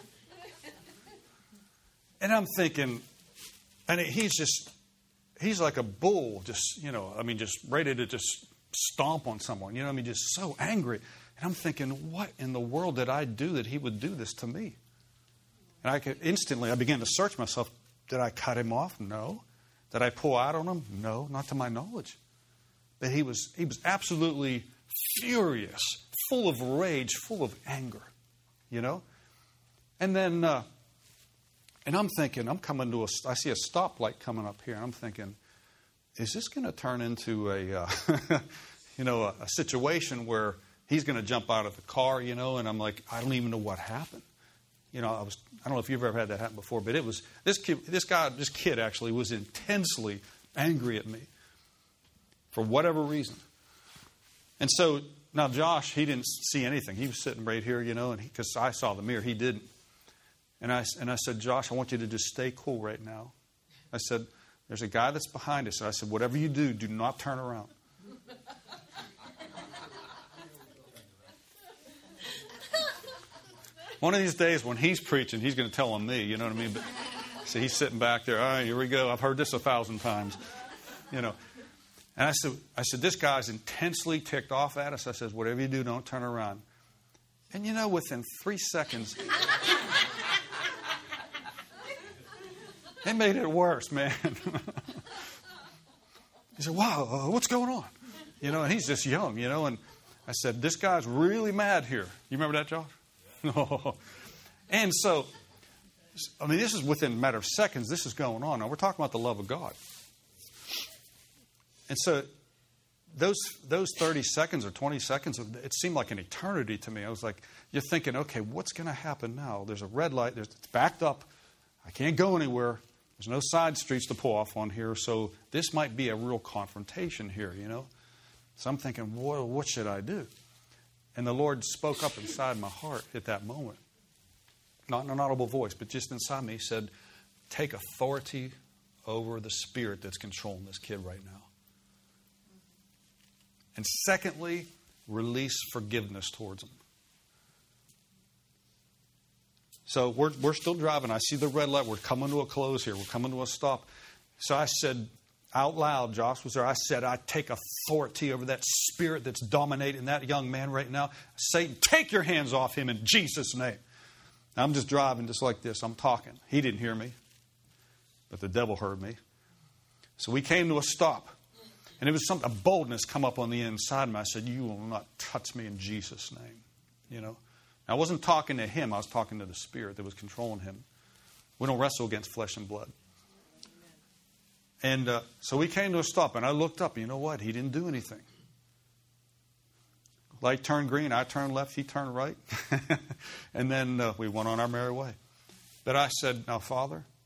And I'm thinking, and he's just, he's like a bull, just, you know, I mean, just ready to just stomp on someone, you know what I mean, just so angry. And I'm thinking, what in the world did I do that he would do this to me? And I could instantly, I began to search myself. Did I cut him off? No. Did I pull out on him? No, not to my knowledge. But he was, he was absolutely furious, full of rage, full of anger, you know? And then, uh, and I'm thinking, I'm coming to a, I see a stoplight coming up here, and I'm thinking, is this going to turn into a, uh, you know, a, a situation where he's going to jump out of the car, you know? And I'm like, I don't even know what happened. You know, I was, I don't know if you've ever had that happen before, but it was, this kid, this guy, this kid actually was intensely angry at me for whatever reason. And so now Josh, he didn't see anything. He was sitting right here, you know, and because I saw the mirror, he didn't. And I, and I said, Josh, I want you to just stay cool right now. I said, there's a guy that's behind us. And I said, whatever you do, do not turn around. One of these days when he's preaching, he's going to tell on me, you know what I mean? But see, he's sitting back there. All right, here we go. I've heard this a thousand times, you know. And I said, I said, this guy's intensely ticked off at us. I said, whatever you do, don't turn around. And you know, within three seconds, it made it worse, man. He said, wow, uh, what's going on? You know, and he's just young, you know. And I said, this guy's really mad here. You remember that, Josh? No. And so, I mean, this is within a matter of seconds. This is going on. Now, we're talking about the love of God. And so, those those thirty seconds or twenty seconds, it seemed like an eternity to me. I was like, you're thinking, okay, what's going to happen now? There's a red light. There's, it's backed up. I can't go anywhere. There's no side streets to pull off on here. So this might be a real confrontation here, you know. So I'm thinking, well, what should I do? And the Lord spoke up inside my heart at that moment. Not in an audible voice, but just inside me. He said, take authority over the spirit that's controlling this kid right now. And secondly, release forgiveness towards him. So we're we're still driving. I see the red light. We're coming to a close here. We're coming to a stop. So I said out loud, Josh was there, I said, I take authority over that spirit that's dominating that young man right now. Satan, take your hands off him in Jesus' name. Now, I'm just driving just like this. I'm talking. He didn't hear me, but the devil heard me. So we came to a stop. And it was something, a boldness come up on the inside of me. I said, you will not touch me in Jesus' name. You know. I wasn't talking to him. I was talking to the spirit that was controlling him. We don't wrestle against flesh and blood. And uh, so we came to a stop, and I looked up. And you know what? He didn't do anything. Light turned green. I turned left. He turned right. And then uh, we went on our merry way. But I said, now, Father,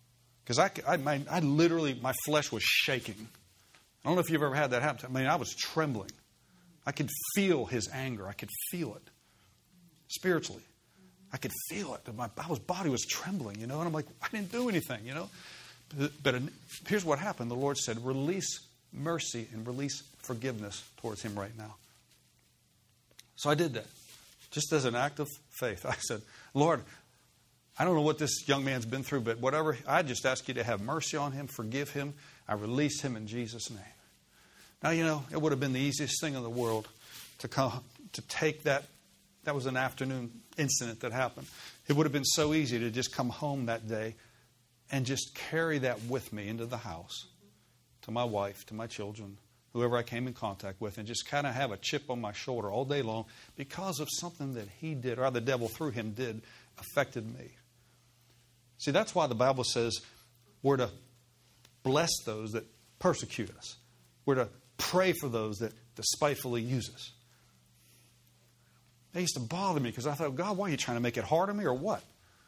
Because I, I, my, I literally, my flesh was shaking. I don't know if you've ever had that happen. I mean, I was trembling. I could feel his anger. I could feel it. Spiritually. I could feel it. My, my body was trembling, you know. And I'm like, I didn't do anything, you know. But, but here's what happened. The Lord said, release mercy and release forgiveness towards him right now. So I did that. Just as an act of faith. I said, Lord, I don't know what this young man's been through, but whatever, I just ask you to have mercy on him, forgive him. I release him in Jesus' name. Now, you know, it would have been the easiest thing in the world to come to take that. That was an afternoon incident that happened. It would have been so easy to just come home that day and just carry that with me into the house, to my wife, to my children, whoever I came in contact with, and just kind of have a chip on my shoulder all day long because of something that he did, or the devil through him did, affected me. See, that's why the Bible says we're to bless those that persecute us. We're to pray for those that despitefully use us. That used to bother me because I thought, God, why are you trying to make it hard on me or what?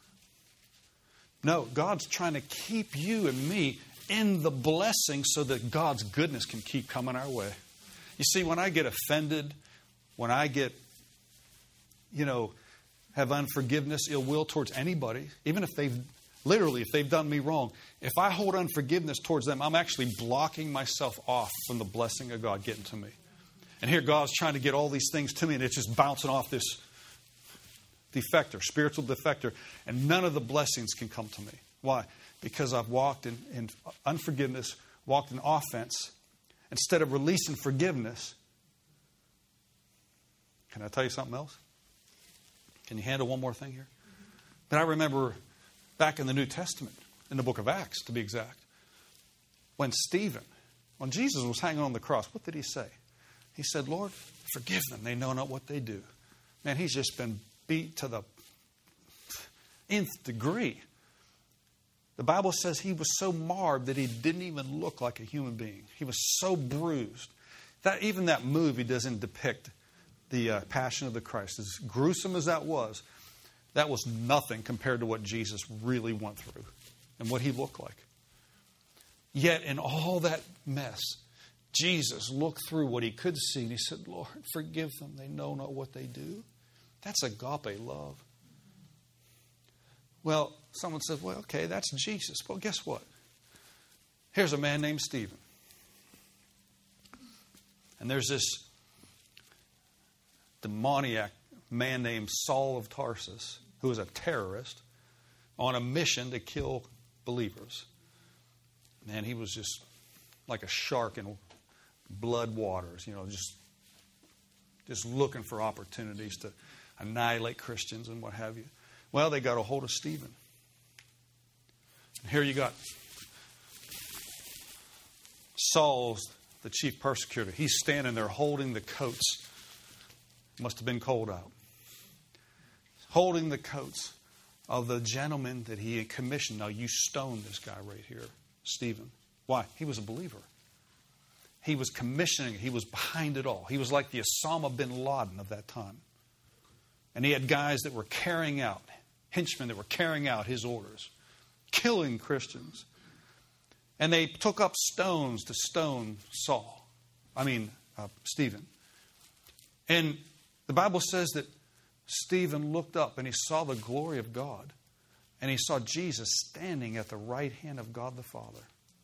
No, God's trying to keep you and me in the blessing so that God's goodness can keep coming our way. You see, when I get offended, when I get, you know, have unforgiveness, ill will towards anybody, even if they've, literally, if they've done me wrong, if I hold unforgiveness towards them, I'm actually blocking myself off from the blessing of God getting to me. And here God's trying to get all these things to me, and it's just bouncing off this defector, spiritual defector, and none of the blessings can come to me. Why? Because I've walked in, in unforgiveness, walked in offense. Instead of releasing forgiveness, can I tell you something else? Can you handle one more thing here? But I remember back in the New Testament, in the book of Acts to be exact, when Stephen, when Jesus was hanging on the cross, what did he say? He said, Lord, forgive them. They know not what they do. Man, he's just been beat to the nth degree. The Bible says he was so marred that he didn't even look like a human being. He was so bruised. That even that movie doesn't depict the uh, Passion of the Christ. As gruesome as that was, that was nothing compared to what Jesus really went through and what he looked like. Yet in all that mess, Jesus looked through what he could see and he said, Lord, forgive them. They know not what they do. That's agape love. Well, someone says, well, okay, that's Jesus. Well, guess what? Here's a man named Stephen. And there's this demoniac man named Saul of Tarsus, who was a terrorist on a mission to kill believers. Man, he was just like a shark in blood waters, you know, just, just looking for opportunities to annihilate Christians and what have you. Well, they got a hold of Stephen. And here you got Saul's the chief persecutor. He's standing there holding the coats. Must have been cold out. Holding the coats of the gentleman that he had commissioned. Now, you stone this guy right here, Stephen. Why? He was a believer. He was commissioning it. He was behind it all. He was like the Osama bin Laden of that time. And he had guys that were carrying out, henchmen that were carrying out his orders, killing Christians. And they took up stones to stone Saul. I mean, uh, Stephen. And the Bible says that Stephen looked up and he saw the glory of God. And he saw Jesus standing at the right hand of God the Father.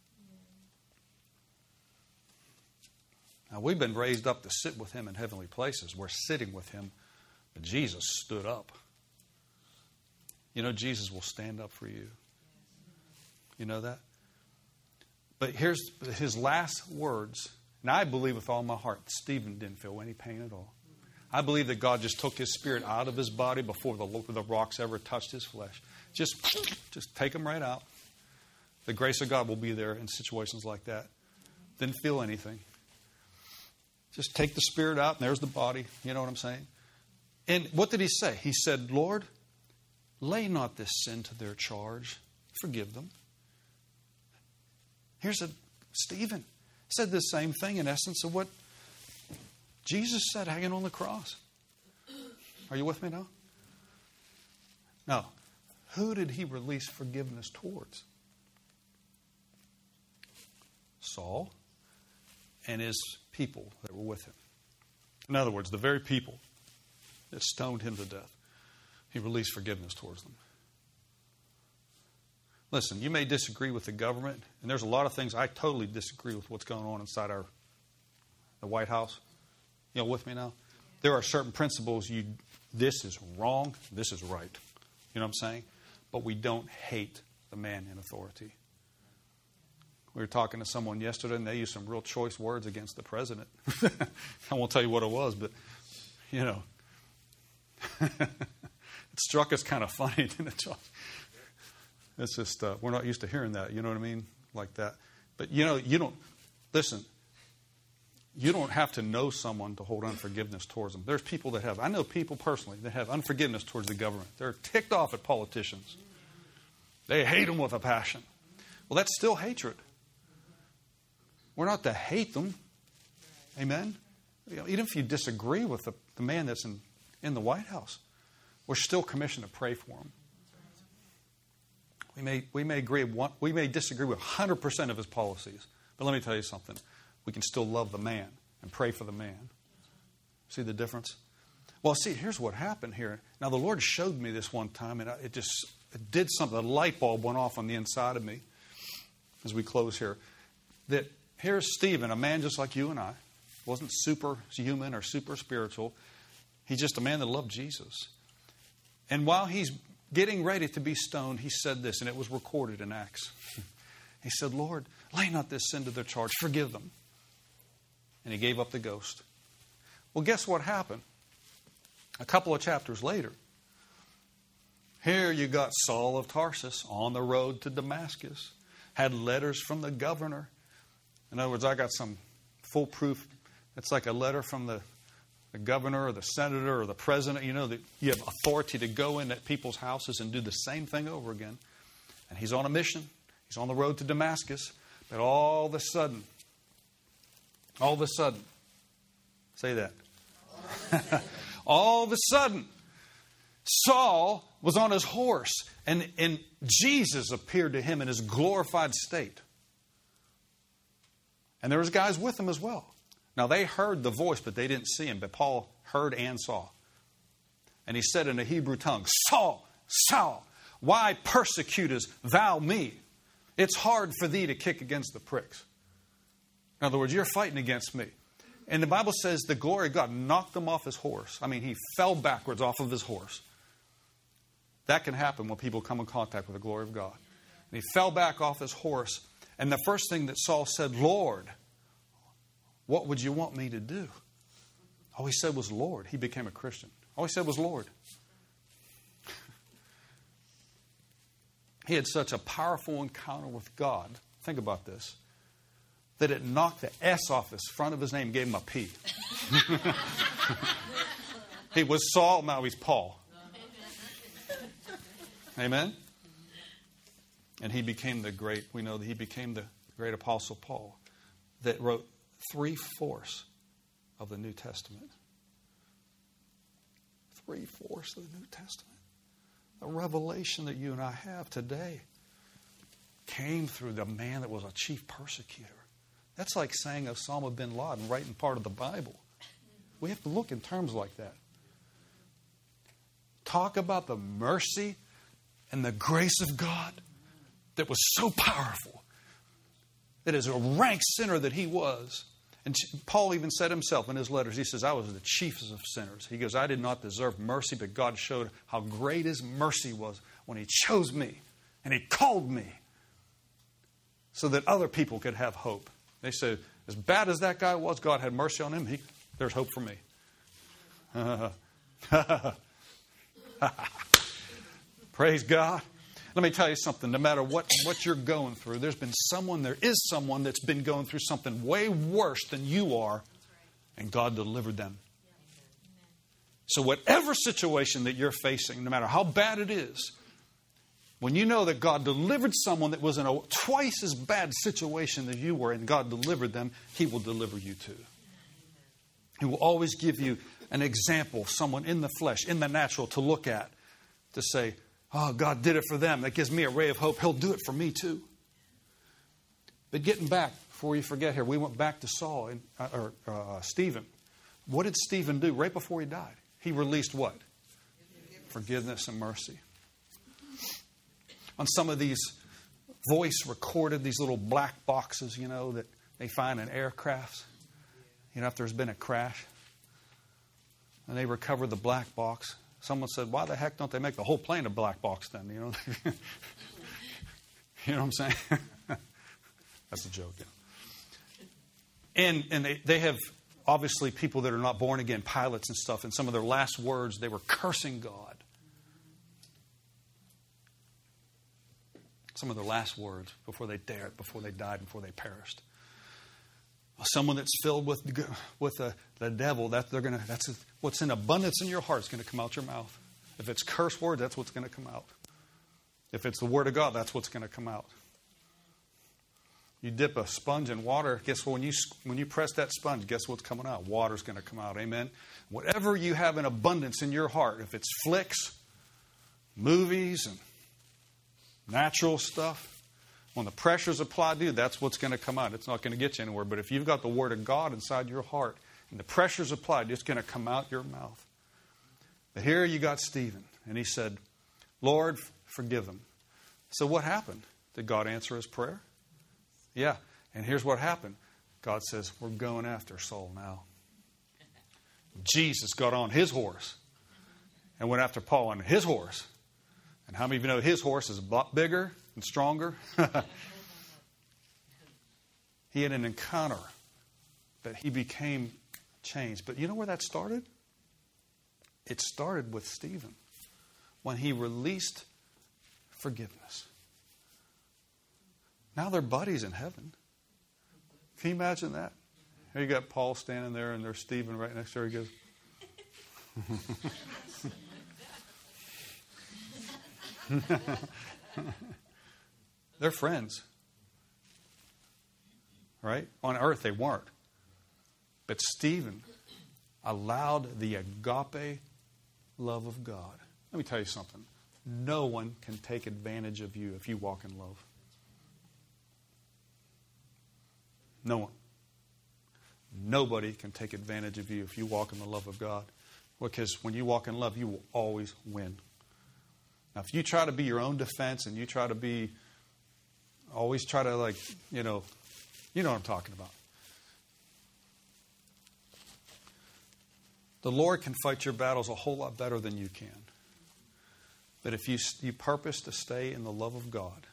Now, we've been raised up to sit with him in heavenly places. We're sitting with him. But Jesus stood up. You know, Jesus will stand up for you. You know that? But here's his last words. And I believe with all my heart, Stephen didn't feel any pain at all. I believe that God just took his spirit out of his body before the, the rocks ever touched his flesh. Just, just take him right out. The grace of God will be there in situations like that. Didn't feel anything. Just take the spirit out and there's the body. You know what I'm saying? And what did he say? He said, Lord, lay not this sin to their charge. Forgive them. Here's a Stephen said the same thing in essence of what Jesus said hanging on the cross. Are you with me now? Now, who did he release forgiveness towards? Saul and his people that were with him. In other words, the very people that stoned him to death, he released forgiveness towards them. Listen, you may disagree with the government, and there's a lot of things I totally disagree with what's going on inside our the White House. You know, with me now? There are certain principles you this is wrong, this is right. You know what I'm saying? But we don't hate the man in authority. We were talking to someone yesterday, and they used some real choice words against the president. I won't tell you what it was, but, you know, it struck us kind of funny, didn't it, John? It's just, uh, we're not used to hearing that, you know what I mean? Like that. But, you know, you don't, listen, you don't have to know someone to hold unforgiveness towards them. There's people that have, I know people personally that have unforgiveness towards the government. They're ticked off at politicians. They hate them with a passion. Well, that's still hatred. We're not to hate them. Amen? You know, even if you disagree with the, the man that's in, in the White House, we're still commissioned to pray for him. We may, we may agree, we may disagree with one hundred percent of his policies. But let me tell you something. We can still love the man and pray for the man. See the difference? Well, see, here's what happened here. Now, the Lord showed me this one time, and it just it did something. A light bulb went off on the inside of me as we close here. That here's Stephen, a man just like you and I. Wasn't super human or super spiritual. He's just a man that loved Jesus. And while he's getting ready to be stoned, he said this, and it was recorded in Acts. He said, Lord, lay not this sin to their charge. Forgive them. And he gave up the ghost. Well, guess what happened? A couple of chapters later, here you got Saul of Tarsus on the road to Damascus. Had letters from the governor. In other words, I got some foolproof. It's like a letter from the, the governor or the senator or the president. You know, that you have authority to go in at people's houses and do the same thing over again. And he's on a mission. He's on the road to Damascus. But all of a sudden, all of a sudden, say that. All of a sudden, Saul was on his horse, and, and Jesus appeared to him in his glorified state. And there was guys with him as well. Now, they heard the voice, but they didn't see him. But Paul heard and saw. And he said in the Hebrew tongue, Saul, Saul, why persecutest thou me? It's hard for thee to kick against the pricks. In other words, you're fighting against me. And the Bible says the glory of God knocked him off his horse. I mean, he fell backwards off of his horse. That can happen when people come in contact with the glory of God. And he fell back off his horse. And the first thing that Saul said, Lord, what would you want me to do? All he said was Lord. He became a Christian. All he said was Lord. He had such a powerful encounter with God. Think about this. That it knocked the S off his front of his name and gave him a P. He was Saul, now he's Paul. Amen? And he became the great, we know that he became the great apostle Paul that wrote three-fourths of the New Testament. Three-fourths of the New Testament. The revelation that you and I have today came through the man that was a chief persecutor. That's like saying Osama bin Laden writing part of the Bible. We have to look in terms like that. Talk about the mercy and the grace of God that was so powerful. That as a rank sinner that he was. And Paul even said himself in his letters, he says, I was the chiefest of sinners. He goes, I did not deserve mercy, but God showed how great his mercy was when he chose me and he called me so that other people could have hope. They said, as bad as that guy was, God had mercy on him. He, there's hope for me. Praise God. Let me tell you something. No matter what, what you're going through, there's been someone, there is someone that's been going through something way worse than you are, and God delivered them. So whatever situation that you're facing, no matter how bad it is, when you know that God delivered someone that was in a twice as bad situation that you were, and God delivered them, He will deliver you too. He will always give you an example, someone in the flesh, in the natural, to look at, to say, oh, God did it for them. That gives me a ray of hope. He'll do it for me too. But getting back before you forget here, we went back to Saul, and, uh, or uh, Stephen. What did Stephen do right before he died? He released what? Forgiveness, Forgiveness and mercy. On some of these voice recorded, these little black boxes, you know, that they find in aircrafts. You know, if there's been a crash and they recover the black box, someone said, why the heck don't they make the whole plane a black box then? You know, you know what I'm saying? That's a joke. Yeah. And and they, they have obviously people that are not born again, pilots and stuff, and some of their last words, they were cursing God. Some of their last words before they dared, before they died, before they perished. Someone that's filled with with the, the devil, that they're gonna that's what's in abundance in your heart is going to come out your mouth. If it's curse words, that's what's going to come out. If it's the Word of God, that's what's going to come out. You dip a sponge in water, guess what? When you when you press that sponge, guess what's coming out? Water's going to come out. Amen. Whatever you have in abundance in your heart, if it's flicks, movies, and natural stuff, when the pressure's applied to you, that's what's going to come out. It's not going to get you anywhere. But if you've got the Word of God inside your heart and the pressure's applied, it's going to come out your mouth. But here you got Stephen, and he said, Lord, forgive him. So what happened? Did God answer his prayer? Yeah. And here's what happened. God says, we're going after Saul now. Jesus got on his horse and went after Paul on his horse. And how many of you know his horse is a lot bigger and stronger? He had an encounter that he became changed. But you know where that started? It started with Stephen when he released forgiveness. Now they're buddies in heaven. Can you imagine that? Here you got Paul standing there and there's Stephen right next to her. He goes, they're friends. Right? On earth they weren't. But Stephen allowed the agape love of God. Let me tell you something. No one can take advantage of you if you walk in love. No one. Nobody can take advantage of you if you walk in the love of God. Because when you walk in love, you will always win. Now, if you try to be your own defense and you try to be, always try to like, you know, you know what I'm talking about. The Lord can fight your battles a whole lot better than you can. But if you, you purpose to stay in the love of God,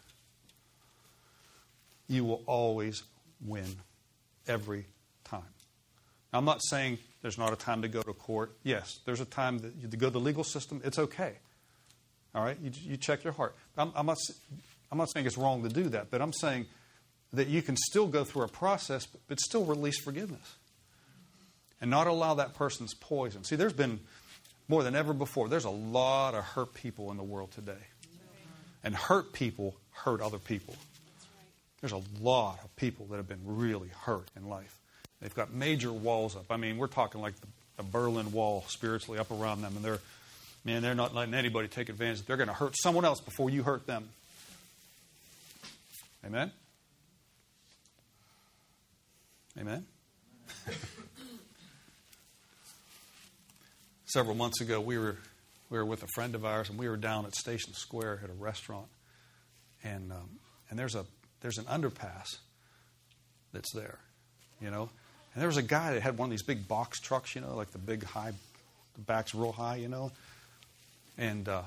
you will always win every time. Now, I'm not saying there's not a time to go to court. Yes, there's a time that you, to go to the legal system. It's okay. All right? You, you check your heart. I'm, I'm, not, I'm not saying it's wrong to do that, but I'm saying that you can still go through a process, but, but still release forgiveness. And not allow that person's poison. See, there's been, more than ever before, there's a lot of hurt people in the world today. And hurt people hurt other people. There's a lot of people that have been really hurt in life. They've got major walls up. I mean, we're talking like the, the Berlin Wall spiritually up around them. And they're, man, they're not letting anybody take advantage. They're going to hurt someone else before you hurt them. Amen? Amen? Several months ago, we were we were with a friend of ours, and we were down at Station Square at a restaurant, and um, and there's a there's an underpass that's there, you know, and there was a guy that had one of these big box trucks, you know, like the big high, the back's real high, you know, and uh,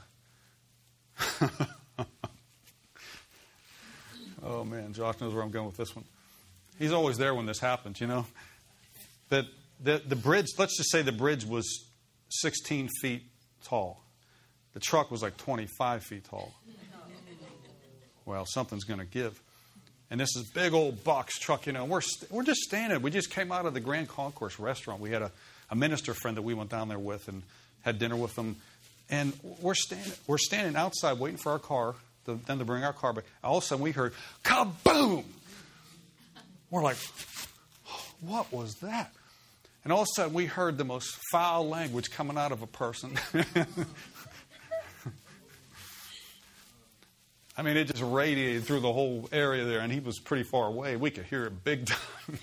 oh man, Josh knows where I'm going with this one. He's always there when this happens, you know. But the the bridge, let's just say the bridge was sixteen feet tall. The truck was like twenty-five feet tall. Well, something's going to give. And this is a big old box truck, you know. And we're st- we're just standing. We just came out of the Grand Concourse restaurant. We had a, a minister friend that we went down there with and had dinner with them. And we're standing we're standing outside waiting for our car, to, them to bring our car back. All of a sudden we heard kaboom. We're like, what was that? And all of a sudden, we heard the most foul language coming out of a person. I mean, it just radiated through the whole area there, and he was pretty far away. We could hear it big time.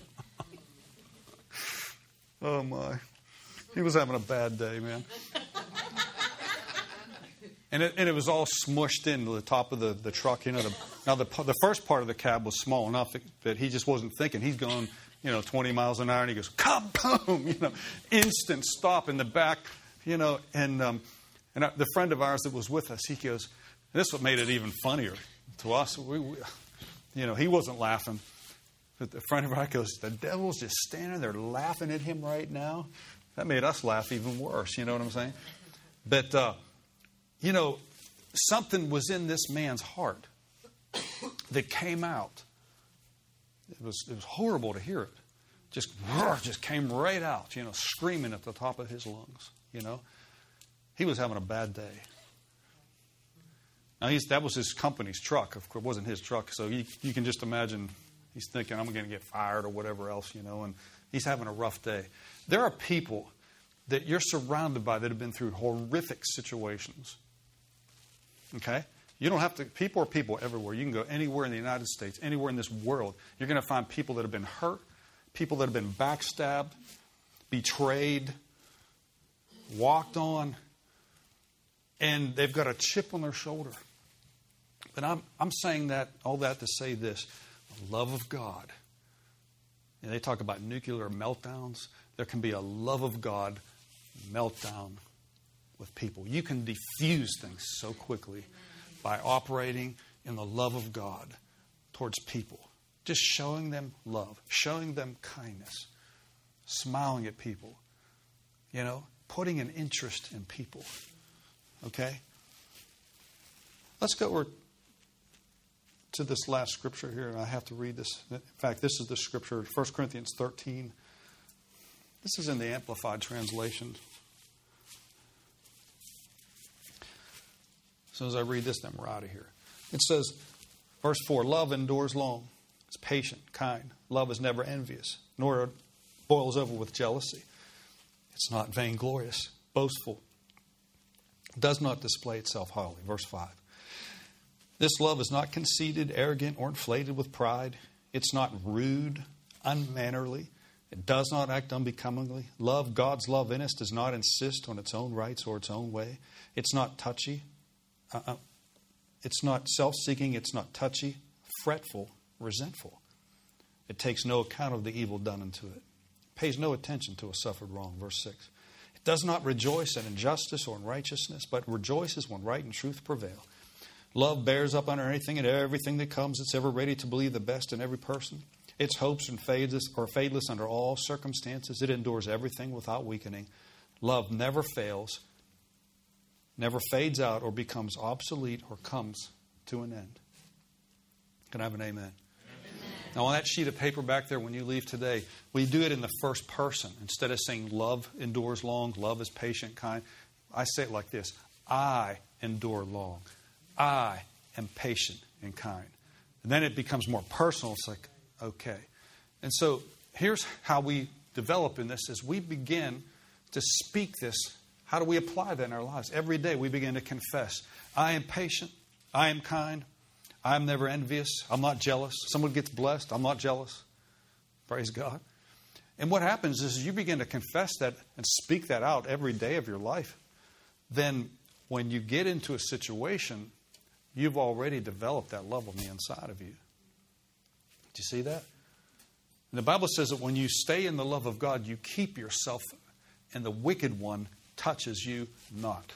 Oh, my. He was having a bad day, man. And it, and it was all smushed into the top of the, the truck. You know, the, now, the, the first part of the cab was small enough that he just wasn't thinking. He's going, you know, twenty miles an hour, and he goes, kaboom, you know, instant stop in the back, you know. And, um, and the friend of ours that was with us, he goes, this is what made it even funnier to us. We, we, you know, he wasn't laughing. But the friend of ours goes, the devil's just standing there laughing at him right now. That made us laugh even worse. You know what I'm saying? But, uh, you know, something was in this man's heart that came out. It was it was horrible to hear it. Just, just came right out, you know, screaming at the top of his lungs, you know. He was having a bad day. Now, he's, that was his company's truck. Of course, it wasn't his truck. So you, you can just imagine he's thinking, I'm going to get fired or whatever else, you know, and he's having a rough day. There are people that you're surrounded by that have been through horrific situations. Okay? You don't have to, people are people everywhere. You can go anywhere in the United States, anywhere in this world. You're going to find people that have been hurt, people that have been backstabbed, betrayed, walked on, and they've got a chip on their shoulder. But I'm, I'm saying that, all that to say this. The love of God. And they talk about nuclear meltdowns. There can be a love of God meltdown with people. You can diffuse things so quickly by operating in the love of God towards people. Just showing them love, showing them kindness, smiling at people, you know, putting an interest in people. Okay? Let's go over to this last scripture here, and I have to read this. In fact, this is the scripture, First Corinthians thirteen. This is in the Amplified Translation. So as I read this, then we're out of here. It says, verse four, love endures long. It's patient, kind. Love is never envious, nor boils over with jealousy. It's not vainglorious, boastful. Does not display itself highly. Verse five. This love is not conceited, arrogant, or inflated with pride. It's not rude, unmannerly. It does not act unbecomingly. Love, God's love in us, does not insist on its own rights or its own way. It's not touchy. Uh, it's not self-seeking. It's not touchy, fretful, resentful. It takes no account of the evil done unto it. It pays no attention to a suffered wrong. Verse six. It does not rejoice in injustice or in righteousness, but rejoices when right and truth prevail. Love bears up under anything and everything that comes. It's ever ready to believe the best in every person. Its hopes and fadeless or fadeless under all circumstances. It endures everything without weakening. Love never fails, never fades out or becomes obsolete or comes to an end. Can I have an amen? Amen. Now on that sheet of paper back there when you leave today, we do it in the first person. Instead of saying love endures long, love is patient, kind, I say it like this. I endure long. I am patient and kind. And then it becomes more personal. It's like, okay. And so here's how we develop in this as we begin to speak this. How do we apply that in our lives? Every day we begin to confess. I am patient. I am kind. I am never envious. I'm not jealous. Someone gets blessed. I'm not jealous. Praise God. And what happens is you begin to confess that and speak that out every day of your life. Then when you get into a situation, you've already developed that love on the inside of you. Do you see that? And the Bible says that when you stay in the love of God, you keep yourself, and the wicked one touches you not.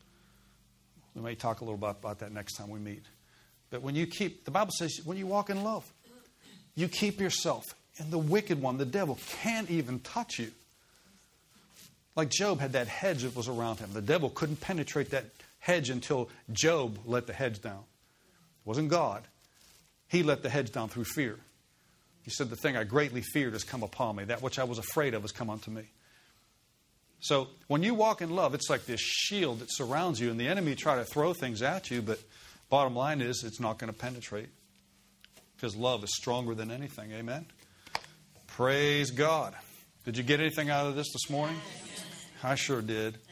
We may talk a little about, about that next time we meet. But when you keep, the Bible says, when you walk in love, you keep yourself, and the wicked one, the devil, can't even touch you. Like Job had that hedge that was around him. The devil couldn't penetrate that hedge until Job let the hedge down. It wasn't God. He let the hedge down through fear. He said, the thing I greatly feared has come upon me. That which I was afraid of has come unto me. So when you walk in love, it's like this shield that surrounds you, and the enemy try to throw things at you, but bottom line is it's not going to penetrate because love is stronger than anything. Amen? Praise God. Did you get anything out of this this morning? I sure did.